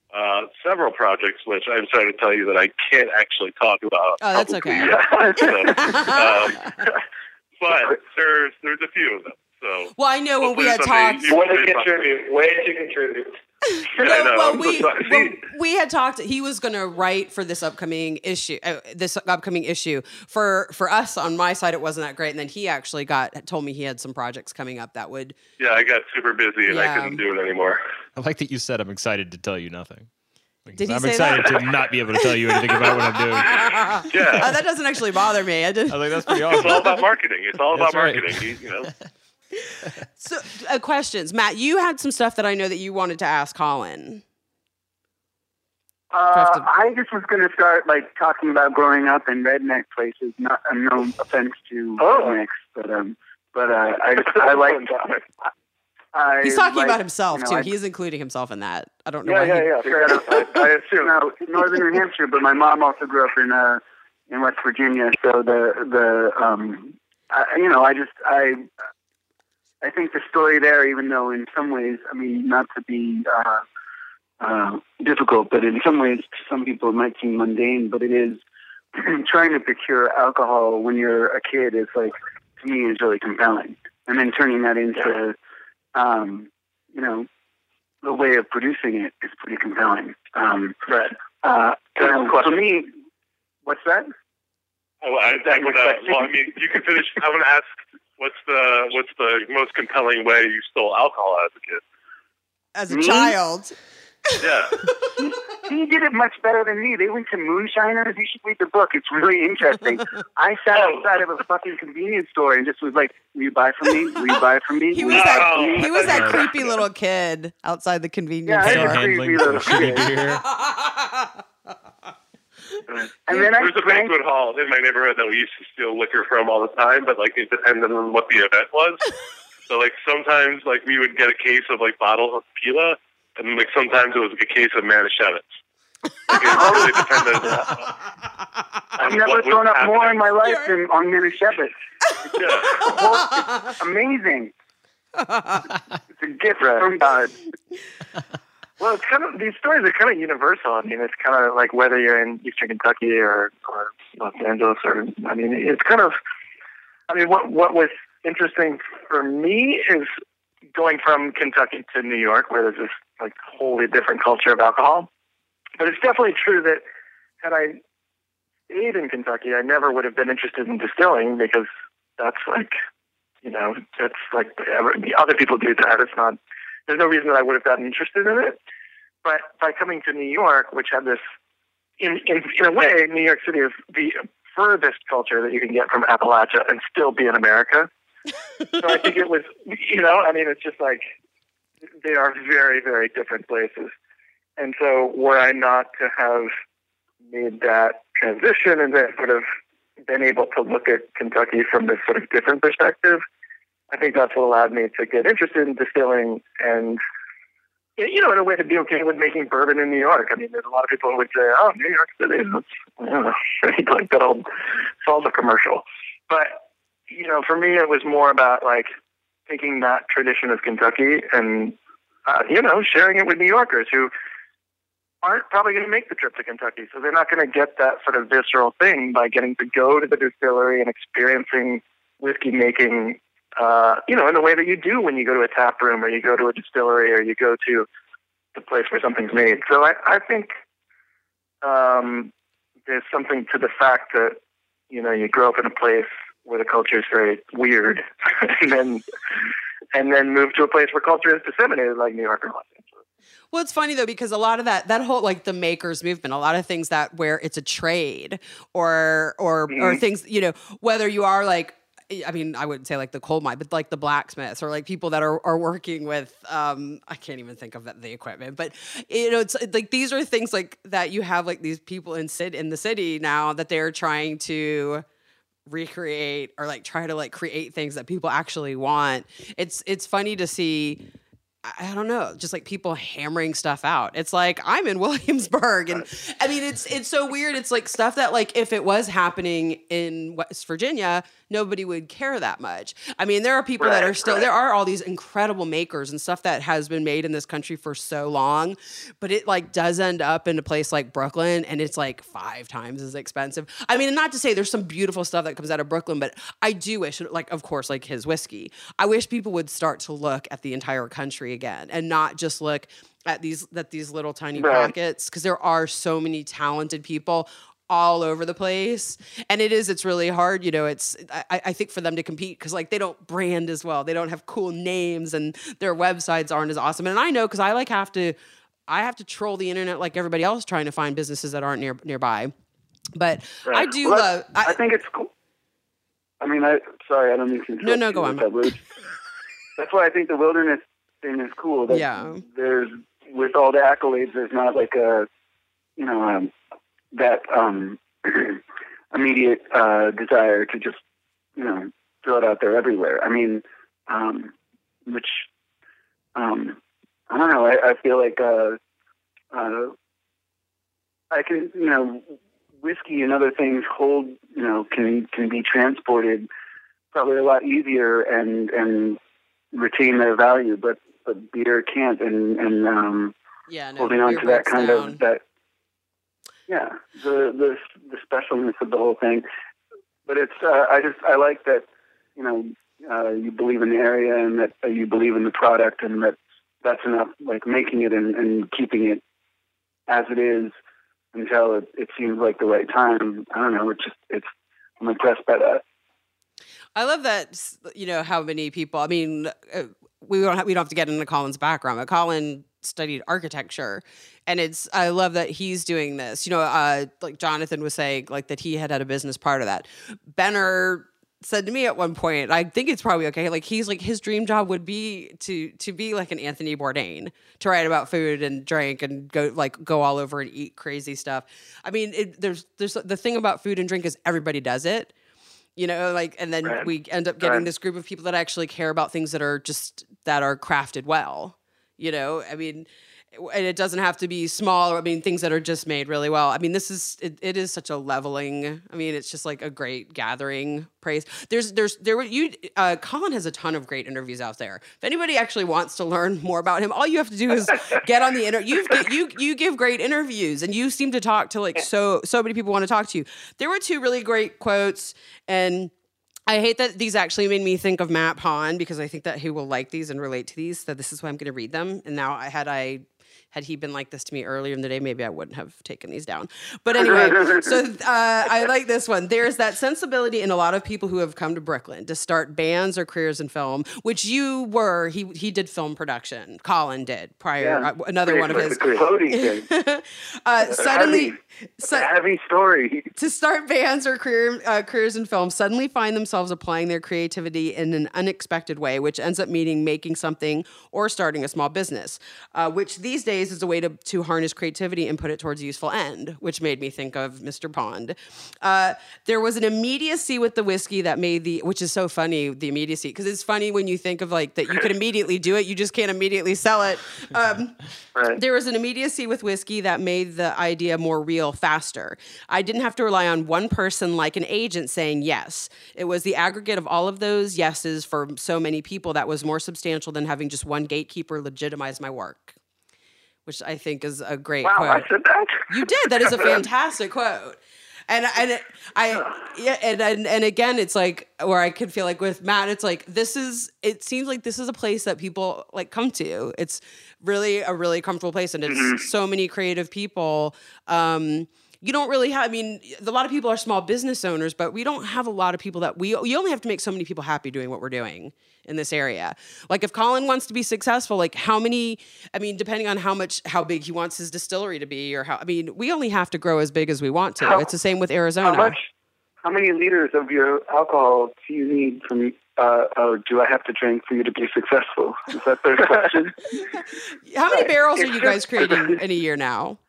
uh, several projects, which I'm sorry to tell you that I can't actually talk about. Oh, that's okay. so, um, but there's there's a few of them. So well, I know when we had someday talked. you- Way to contribute. Way to contribute. Yeah, I No, know. well, I'm we, so sorry. well, See, we had talked. He was going to write for this upcoming issue. Uh, this upcoming issue for for us on my side, it wasn't that great. And then he actually got told me he had some projects coming up that would. yeah, I got super busy and Yeah. I couldn't do it anymore. I like that you said I'm excited to tell you nothing. Like, Did he I'm say excited that? to not be able to tell you anything about what I'm doing. Yeah. Uh, that doesn't actually bother me. I just I was like, that's pretty It's all awesome. about marketing. It's all about That's right. marketing. You, you know. so uh, questions, Matt. You had some stuff that I know that you wanted to ask Colin. Uh, I just was going to start like talking about growing up in redneck places. Not, uh, no offense to Oh. rednecks, but um, but uh, I just I like. I He's talking like, about himself you know, too. I- He's including himself in that. I don't know Yeah, why. yeah, he, yeah. Fair enough. I, I assume. No, northern New Hampshire, but my mom also grew up in uh in West Virginia. So the the um, I, you know, I just I I think the story there, even though in some ways, I mean, not to be uh, uh, difficult, but in some ways, to some people it might seem mundane, but it is trying to procure alcohol when you're a kid is like to me is really compelling, and then turning that into um, you know. the way of producing it is pretty compelling. Um, Right. uh, Can I ask a for question? me, what's that? Oh, I, I would, uh, well, I mean, you can finish. I want to ask, what's the what's the most compelling way you stole alcohol as a kid? as a Me? child. Yeah. He did it much better than me. They went to Moonshiners. You should read the book. It's really interesting. I sat outside of a fucking convenience store and just was like, "Will you buy from me? Will you buy from me?" He Will was you that buy from me?" he was that Right. creepy little kid outside the convenience Yeah, I store. agree. Handling we were- shitty beer. And then I There's a drank. banquet hall in my neighborhood that we used to steal liquor from all the time, but like it depended on what the event was. So like sometimes like we would get a case of like bottles of tequila, and like sometimes it was like a case of Manischewitz. Like, it really depended on I've what never was thrown up more happening. in my life than on Manischewitz. Yeah. Amazing. It's a gift from God. Well, it's kind of these stories are kind of universal. I mean, it's kind of like whether you're in Eastern Kentucky or or Los Angeles, or I mean, it's kind of. I mean, what what was interesting for me is going from Kentucky to New York, where there's this like wholly different culture of alcohol. But it's definitely true that had I stayed in Kentucky, I never would have been interested in distilling because that's like, you know, that's like the other people do that. It's not. There's no reason that I would have gotten interested in it. But by coming to New York, which had this, in, in, in a way, New York City is the furthest culture that you can get from Appalachia and still be in America. So I think it was, you know, I mean, it's just like, they are very, very different places. And so were I not to have made that transition and then sort of been able to look at Kentucky from this sort of different perspective, I think that's what allowed me to get interested in distilling and, you know, in a way to be okay with making bourbon in New York. I mean, there's a lot of people who would say, oh, New York City, that's, I don't know, like that old salsa commercial. But, you know, for me, it was more about, like, taking that tradition of Kentucky and, uh, you know, sharing it with New Yorkers who aren't probably going to make the trip to Kentucky. So they're not going to get that sort of visceral thing by getting to go to the distillery and experiencing whiskey making, uh, you know, in the way that you do when you go to a tap room or you go to a distillery or you go to the place where something's made. So I, I think um, there's something to the fact that, you know, you grow up in a place where the culture is very weird and then and then move to a place where culture is disseminated like New York or Los Angeles. Well, it's funny though, because a lot of that, that whole, like the makers movement, a lot of things that where it's a trade or, or, Mm-hmm. or things, you know, whether you are like, I mean, I wouldn't say like the coal mine, but like the blacksmiths or like people that are, are working with, um, I can't even think of the, the equipment, but you know, it's like, these are things like that you have like these people in sit in the city now that they're trying to recreate or like try to like create things that people actually want. It's, it's funny to see I don't know, just like people hammering stuff out. It's like, I'm in Williamsburg. And I mean, it's it's so weird. It's like stuff that, like, if it was happening in West Virginia, nobody would care that much. I mean, there are people right, that are still, right. there are all these incredible makers and stuff that has been made in this country for so long, but it like does end up in a place like Brooklyn and it's like five times as expensive. I mean, not to say there's some beautiful stuff that comes out of Brooklyn, but I do wish, like, of course, like his whiskey, I wish people would start to look at the entire country again and not just look at these, at these little tiny Right. pockets, because there are so many talented people all over the place. And it is, it's really hard. You know, it's, I, I think for them to compete, because like they don't brand as well. They don't have cool names and their websites aren't as awesome. And I know, because I like have to, I have to troll the internet like everybody else trying to find businesses that aren't near nearby. But Right. I do Well, love, I, I, I think it's cool. I mean, I sorry, I don't mean to No, no, interrupt go you on. with that, but it's- That's why I think the wilderness thing is cool. That Yeah. There's, with all the accolades, there's not like a, you know, um, that um, immediate uh, desire to just, you know, throw it out there everywhere. I mean, um, which, um, I don't know. I, I feel like uh, uh, I can, you know, whiskey and other things hold, you know, can can be transported probably a lot easier and and retain their value, but but beer can't. And and um, yeah, no, holding on beer to that breaks kind down. of that, yeah, the the the specialness of the whole thing. But it's uh, I just I like that, you know, uh, you believe in the area and that uh, you believe in the product, and that that's enough. Like making it and, and keeping it as it is until it, it seems like the right time. I don't know. It's just it's I'm impressed by that. I love that, you know, how many people, I mean, uh, we don't have, we don't have to get into Colin's background, but Colin studied architecture, and it's, I love that he's doing this, you know, uh, like Jonathan was saying, like that he had had a business part of that. Benner said to me at one point, I think it's probably okay, like he's like, his dream job would be to to be like an Anthony Bourdain, to write about food and drink and go like go all over and eat crazy stuff. I mean, it, there's there's the thing about food and drink is everybody does it. You know, like, and then Right. we end up getting Right. this group of people that actually care about things that are just, that are crafted well, you know, I mean, and it doesn't have to be small, or I mean, things that are just made really well. I mean, this is, it, it is such a leveling, I mean, it's just like a great gathering praise. There's, there's, there were, you, uh, Colin has a ton of great interviews out there. If anybody actually wants to learn more about him, all you have to do is get on the internet. You, you, you give great interviews, and you seem to talk to like so, so many people want to talk to you. There were two really great quotes, and I hate that these actually made me think of Matt Pond, because I think that he will like these and relate to these. So this is why I'm going to read them. And now I had I had he been like this to me earlier in the day, maybe I wouldn't have taken these down. But anyway, so uh, I like this one. There's that sensibility in a lot of people who have come to Brooklyn to start bands or careers in film, which you were. He he did film production. Colin did prior. Yeah. Uh, another one of his. Cody thing. uh, suddenly, Heavy. su- Heavy story. to start bands or career, uh, careers in film suddenly find themselves applying their creativity in an unexpected way, which ends up meaning making something or starting a small business, uh, which these days is a way to, to harness creativity and put it towards a useful end, which made me think of Mister Pond. Uh, there was an immediacy with the whiskey that made the, which is so funny, the immediacy, because it's funny when you think of like that you could immediately do it, you just can't immediately sell it. Um, Right. There was an immediacy with whiskey that made the idea more real faster. I didn't have to rely on one person like an agent saying yes. It was the aggregate of all of those yeses for so many people that was more substantial than having just one gatekeeper legitimize my work, which I think is a great Wow, quote. I said that. You did. That is a fantastic quote. And and it, I yeah and, and and again, it's like where I could feel like with Matt, it's like this is. It seems like this is a place that people like come to. It's really a really comfortable place, and it's Mm-hmm. so many creative people. Um, you don't really have. I mean, a lot of people are small business owners, but we don't have a lot of people that we. You only have to make so many people happy doing what we're doing in this area. Like if Colin wants to be successful, like how many, I mean, depending on how much, how big he wants his distillery to be, or how, I mean, we only have to grow as big as we want to. How- It's the same with Arizona. How much? How many liters of your alcohol do you need from? Uh, or do I have to drink for you to be successful? Is that the question? How many barrels are It's you guys just- creating in a year now?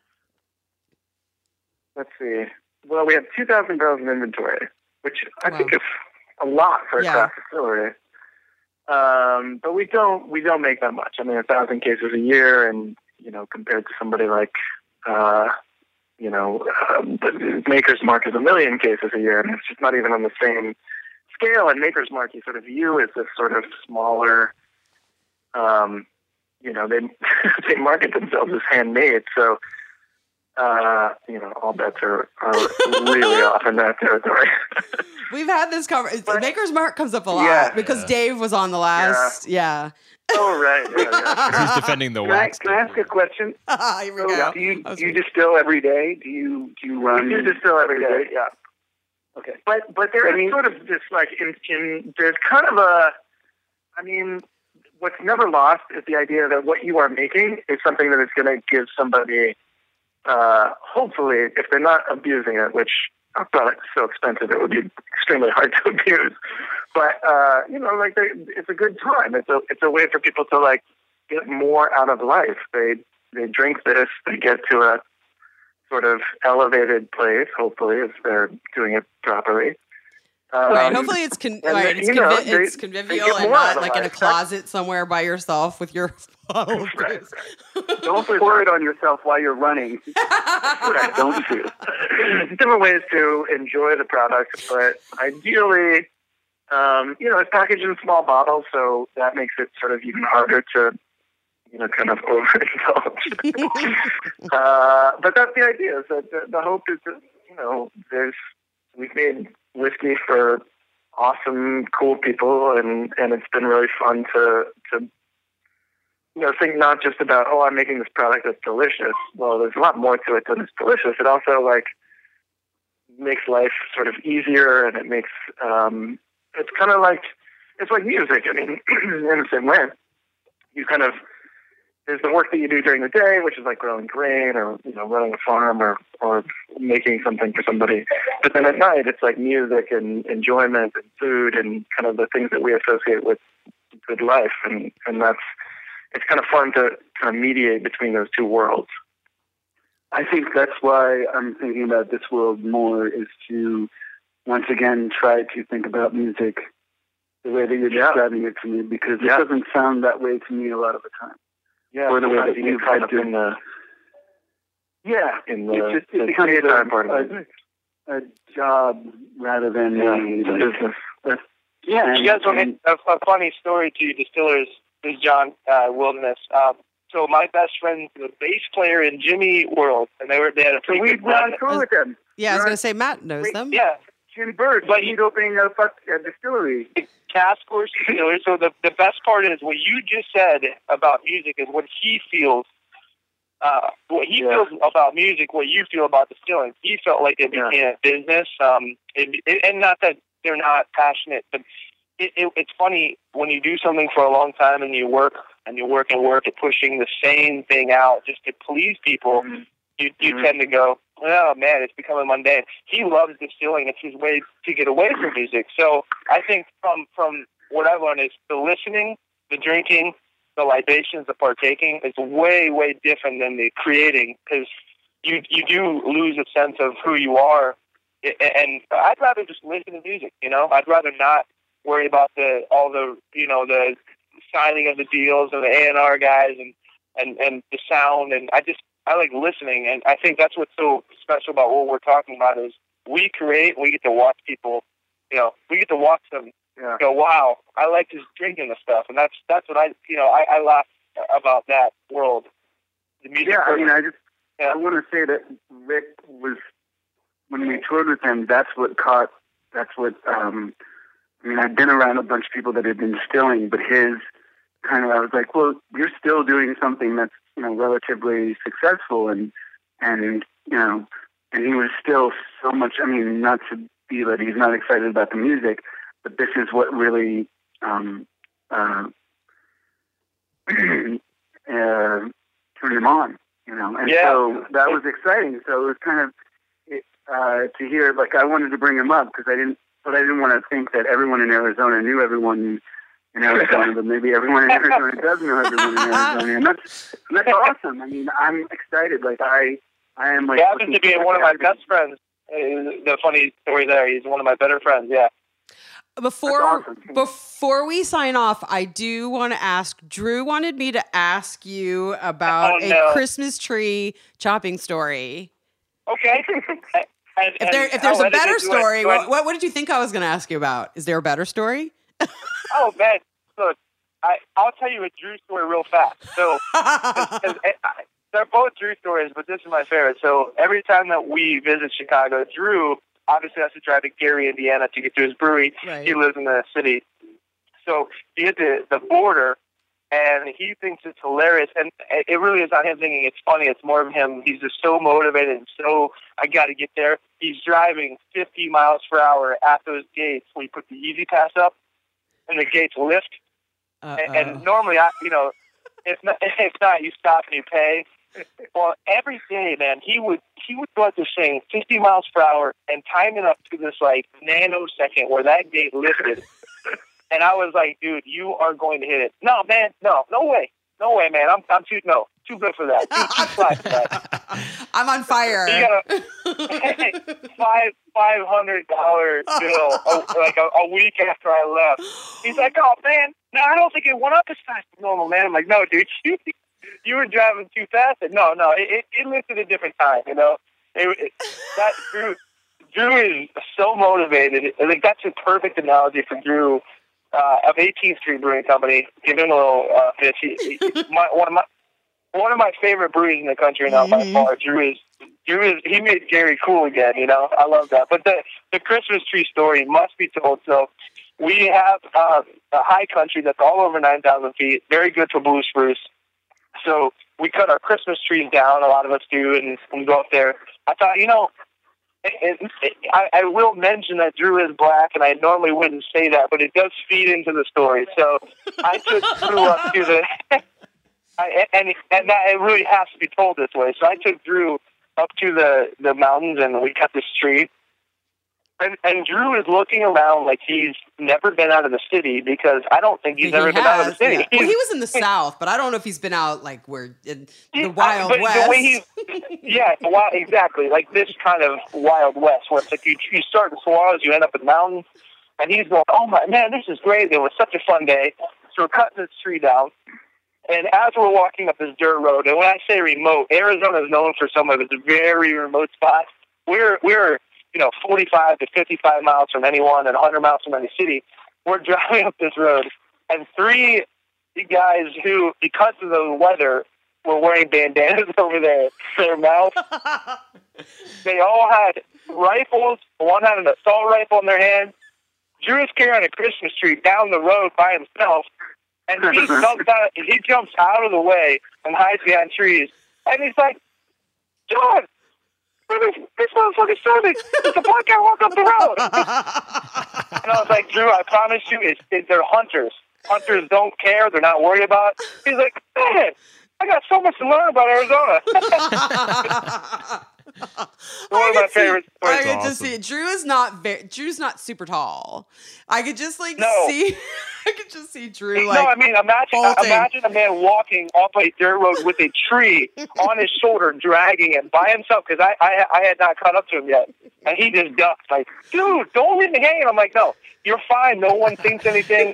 Let's see. Well, we have two thousand barrels in inventory, which I Wow. think is a lot for a Yeah. craft distillery. Um, but we don't we don't make that much. I mean, a thousand cases a year, and you know, compared to somebody like uh, you know, um, Maker's Mark is a million cases a year, and it's just not even on the same scale. And Maker's Mark you sort of view as this sort of smaller. Um, you know, they they market themselves as handmade, so. Uh, you know, all bets are, are really off in that territory. We've had this conversation. Maker's Mark comes up a lot Yeah. because Yeah. Dave was on the last. Yeah. Oh, right. Yeah, yeah. He's defending the Can I, wax. can I ask a question? Here we So, go. do you That was do you weird. distill every day? Do you do you run? We do distill every day, yeah. Okay. But but there I is mean- sort of this like in, in there's kind of a, I mean, what's never lost is the idea that what you are making is something that is going to give somebody. Uh, hopefully, if they're not abusing it, which our product is so expensive, it would be extremely hard to abuse. But uh, you know, like they, it's a good time. It's a it's a way for people to like get more out of life. They they drink this, they get to a sort of elevated place. Hopefully, if they're doing it properly. Um, Right. Hopefully it's con- and right, then, it's, you know, convi- they- it's they convivial get and more out not of like in a life. closet somewhere by yourself with your bottle of Right. booze. Don't pour it on yourself while you're running. Right. Don't do. Different ways to enjoy the product, but ideally, um, you know, it's packaged in small bottles, so that makes it sort of even harder to, you know, kind of overindulge. uh, but that's the idea. Is that the, the hope is that, you know, there's we've made whiskey for awesome, cool people, and and it's been really fun to to. You know, think not just about, oh, I'm making this product that's delicious. Well, there's a lot more to it than it's delicious. It also, like, makes life sort of easier, and it makes, um, it's kind of like, it's like music. I mean, in the same way. You kind of, there's the work that you do during the day, which is like growing grain or, you know, running a farm or, or making something for somebody. But then at night, it's like music and enjoyment and food and kind of the things that we associate with good life. And, and that's, it's kind of fun to kind of mediate between those two worlds. I think that's why I'm thinking about this world more, is to once again try to think about music the way that you're Yeah. describing it to me, because Yeah. it doesn't sound that way to me a lot of the time. Yeah, Or the way sometimes that you you've get caught had up to- in the Yeah, in the, it's just, the it becomes daytime a, part of a, it. a job rather than Yeah, a, it's a like, business. yeah. You guys want and- a, a funny story to you distillers is John uh, Wilderness. Um, so my best friend's the bass player in Jimmy World, and they were they had a So pretty we good were on run. tour with them. Yeah, I was Right. going to say Matt knows Wait, them. Yeah, Jim Bird, But but he's opening a, fuck- a distillery. Task Force Distiller. So the the best part is what you just said about music is what he feels. Uh, what he Yeah. feels about music, what you feel about distilling. He felt like it Yeah. became a business, um, it, it, and not that they're not passionate, but it, it, it's funny when you do something for a long time and you work and you work and work at pushing the same thing out just to please people. Mhm. You you Mhm. tend to go, oh man, it's becoming mundane. He loves distilling; it's his way to get away from music. So I think from from what I've learned is the listening, the drinking, the libations, the partaking is way way different than the creating, because you you do lose a sense of who you are. A- And I'd rather just listen to music. You know, I'd rather not worry about the all the you know the signing of the deals and the A and R guys and and and the sound. And I just I like listening, and I think that's what's so special about what we're talking about is we create, we get to watch people, you know, we get to watch them Yeah. go, wow, I like just drinking this stuff, and that's that's what I, you know, I, I laugh about that world. The music. Yeah, I mean, I just Yeah. I want to say that Rick was, when we toured with him, that's what caught, that's what, um, I mean, I'd been around a bunch of people that had been distilling, but his kind of, I was like, well, you're still doing something that's, you know, relatively successful, and, and, you know, and he was still so much, I mean, not to be that he's not excited about the music, but this is what really, um, uh, uh, turned him on, you know, and Yeah. so that was exciting. So it was kind of, it, uh, to hear, like, I wanted to bring him up because I didn't, but I didn't want to think that everyone in Arizona knew everyone in Arizona, but maybe everyone in Arizona does know everyone in Arizona, and that's that's awesome. I mean, I'm excited. Like I, I am like. He happens looking to be forward one of my everything. best friends. Uh, The funny story there, he's one of my better friends. Yeah. Before awesome. before we sign off, I do want to ask. Drew wanted me to ask you about Oh, no. a Christmas tree chopping story. Okay. And, If there and if there's I'll a edit better into it. story, Do I- what, what what did you think I was going to ask you about? Is there a better story? Oh man, look, I I'll tell you a Drew story real fast. So cause, I, they're both Drew stories, but this is my favorite. So every time that we visit Chicago, Drew obviously has to drive to Gary, Indiana, to get to his brewery. Right. He lives in the city, so he hit the the border, and he thinks it's hilarious. And it really is not him thinking it's funny. It's more of him. He's just so motivated and so I got to get there. He's driving fifty miles per hour at those gates when you put the Easy Pass up, and the gates lift. And, and normally, I, you know, if not, if not, you stop and you pay. Well, every day, man, he would he would go at this thing fifty miles per hour and time it up to this like nanosecond where that gate lifted. And I was like, dude, you are going to hit it. No, man, no, no way, no way, man. I'm I'm too no too good for that. Too, too fly for that. I'm on fire. You got a five five hundred dollar bill a, like a, a week after I left. He's like, oh man, no, I don't think it went up as fast as normal, man. I'm like, no, dude, you you were driving too fast. And no, no, it it, it lifted a different time, you know. It, it, that Drew Drew is so motivated. I think that's a perfect analogy for Drew uh, of eighteenth Street Brewing Company. Give him a little uh, pitch. He, he, my, one of my one of my favorite breweries in the country now by far. Drew is Drew is he made Gary cool again. You know, I love that. But the the Christmas tree story must be told. So we have uh, a high country that's all over nine thousand feet. Very good for blue spruce. So we cut our Christmas trees down. A lot of us do, and we go up there. I thought, you know, it, it, I, I will mention that Drew is black, and I normally wouldn't say that, but it does feed into the story. So I took Drew up to the, I, and and that it really has to be told this way. So I took Drew up to the the mountains, and we cut this tree. And, and Drew is looking around like he's never been out of the city because I don't think he's He ever been out of the has, city. yeah. Well, he was in the South, but I don't know if he's been out like where in the I- Wild but West. The way he's, yeah, the wild, exactly. Like this kind of Wild West where it's like you, you start in swallows, you end up in mountains, and he's going, oh my, man, this is great. It was such a fun day. So we're cutting this tree down. And as we're walking up this dirt road, and when I say remote, Arizona is known for some of its very remote spots. We're, we're, you know, forty-five to fifty-five miles from anyone and one hundred miles from any city. We're driving up this road, and three guys who, because of the weather, were wearing bandanas over their, their mouth. They all had rifles. One had an assault rifle in their hand. Drew is carrying a Christmas tree down the road by himself, and he jumps out, he jumps out of the way and hides behind trees. And he's like, John, this, this motherfucker's starting. It's a black guy walk up the road. And I was like, Drew, I promise you, it's, it, they're hunters. Hunters don't care. They're not worried about it. He's like, man, I got so much to learn about Arizona. One of my see, favorite stories. I could Awesome. just see it. Drew is not very. Drew's not super tall. I could just like No. see. I could just see Drew like. no, I mean, imagine bolting. imagine a man walking off a dirt road with a tree on his shoulder, dragging it by himself, because I, I I had not caught up to him yet. And he just ducks, like, dude, don't leave me hanging. I'm like, no, you're fine. No one thinks anything.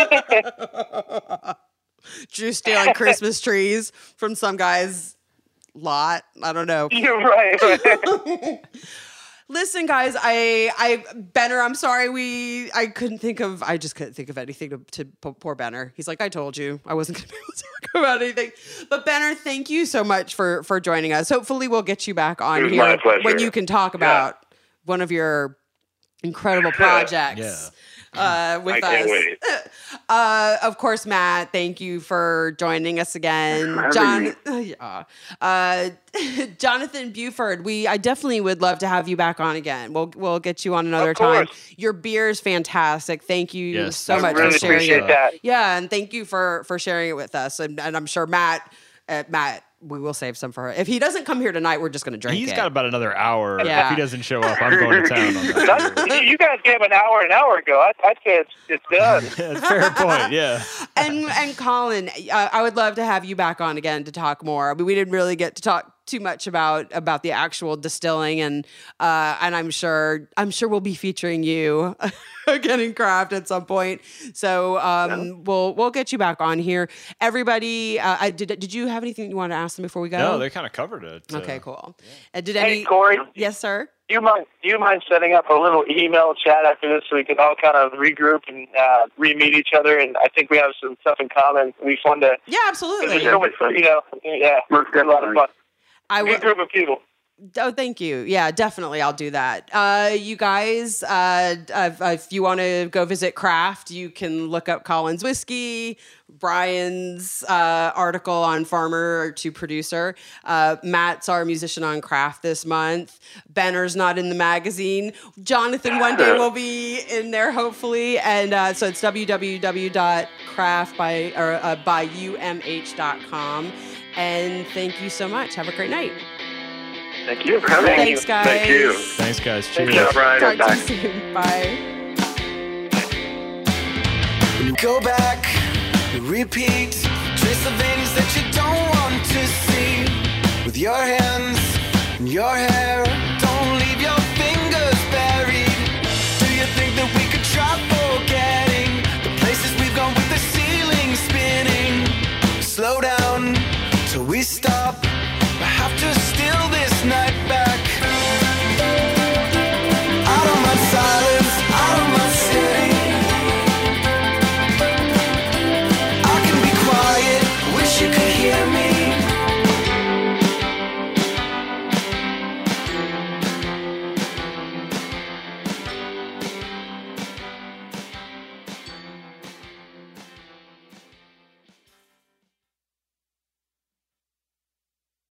Drew stealing Christmas trees from some guy's lot. I don't know. You're right. right. Listen, guys, I, I, Benner, I'm sorry. We, I couldn't think of, I just couldn't think of anything to, to p- poor Benner. He's like, I told you I wasn't going to be able to talk about anything. But Benner, thank you so much for, for joining us. Hopefully we'll get you back on It was here my pleasure. when you can talk about one of your incredible projects. Yeah. Uh, with I us. can't wait. Uh, of course, Matt, thank you for joining us again. Having John, me. yeah. uh, Jonathan Buford, we I definitely would love to have you back on again. We'll we'll get you on another Of time. course. Your beer is fantastic. Thank you Yes, so I much really for sharing appreciate it. that. Yeah, and thank you for for sharing it with us. And, and I'm sure Matt, uh, Matt, we will save some for her. If he doesn't come here tonight, we're just going to drink He's it. got about another hour. Yeah. If he doesn't show up, I'm going to town on that. That's, you guys gave an hour an hour ago. I, I'd say it's, it's done. That's a fair point. Yeah. and and Colin, uh, I would love to have you back on again to talk more. I mean, we didn't really get to talk too much about about the actual distilling, and uh, and I'm sure I'm sure we'll be featuring you again in craft at some point. So um, yeah. we'll we'll get you back on here. Everybody, uh, I, did did you have anything you want to ask them before we go? No, they kind of covered it. Okay, uh, cool. Yeah. Uh, did hey, any? Corey. Yes, sir. Do you mind? Do you mind setting up a little email chat after this so we can all kind of regroup and uh, re-meet each other? And I think we have some stuff in common. It'd be fun to. Yeah, absolutely. There's so much, you know, yeah, Most a lot of fun. I Good group of people. Oh, thank you. Yeah, definitely. I'll do that. Uh, you guys, uh, if, if you want to go visit Craft, you can look up Colin's Whiskey, Brian's uh, article on Farmer to Producer. Uh, Matt's our musician on Craft this month. Benner's not in the magazine. Jonathan one day will be in there, hopefully. And uh, so it's w w w dot craft by or uh, by u m h dot com. And thank you so much. Have a great night. Thank you for having me. Thanks, guys. Thank you. Thanks, guys. Thank Cheers. you, Brian. Talk to you soon. Bye. Go back, repeat, trace the veins that you don't want to see with your hands and your hair.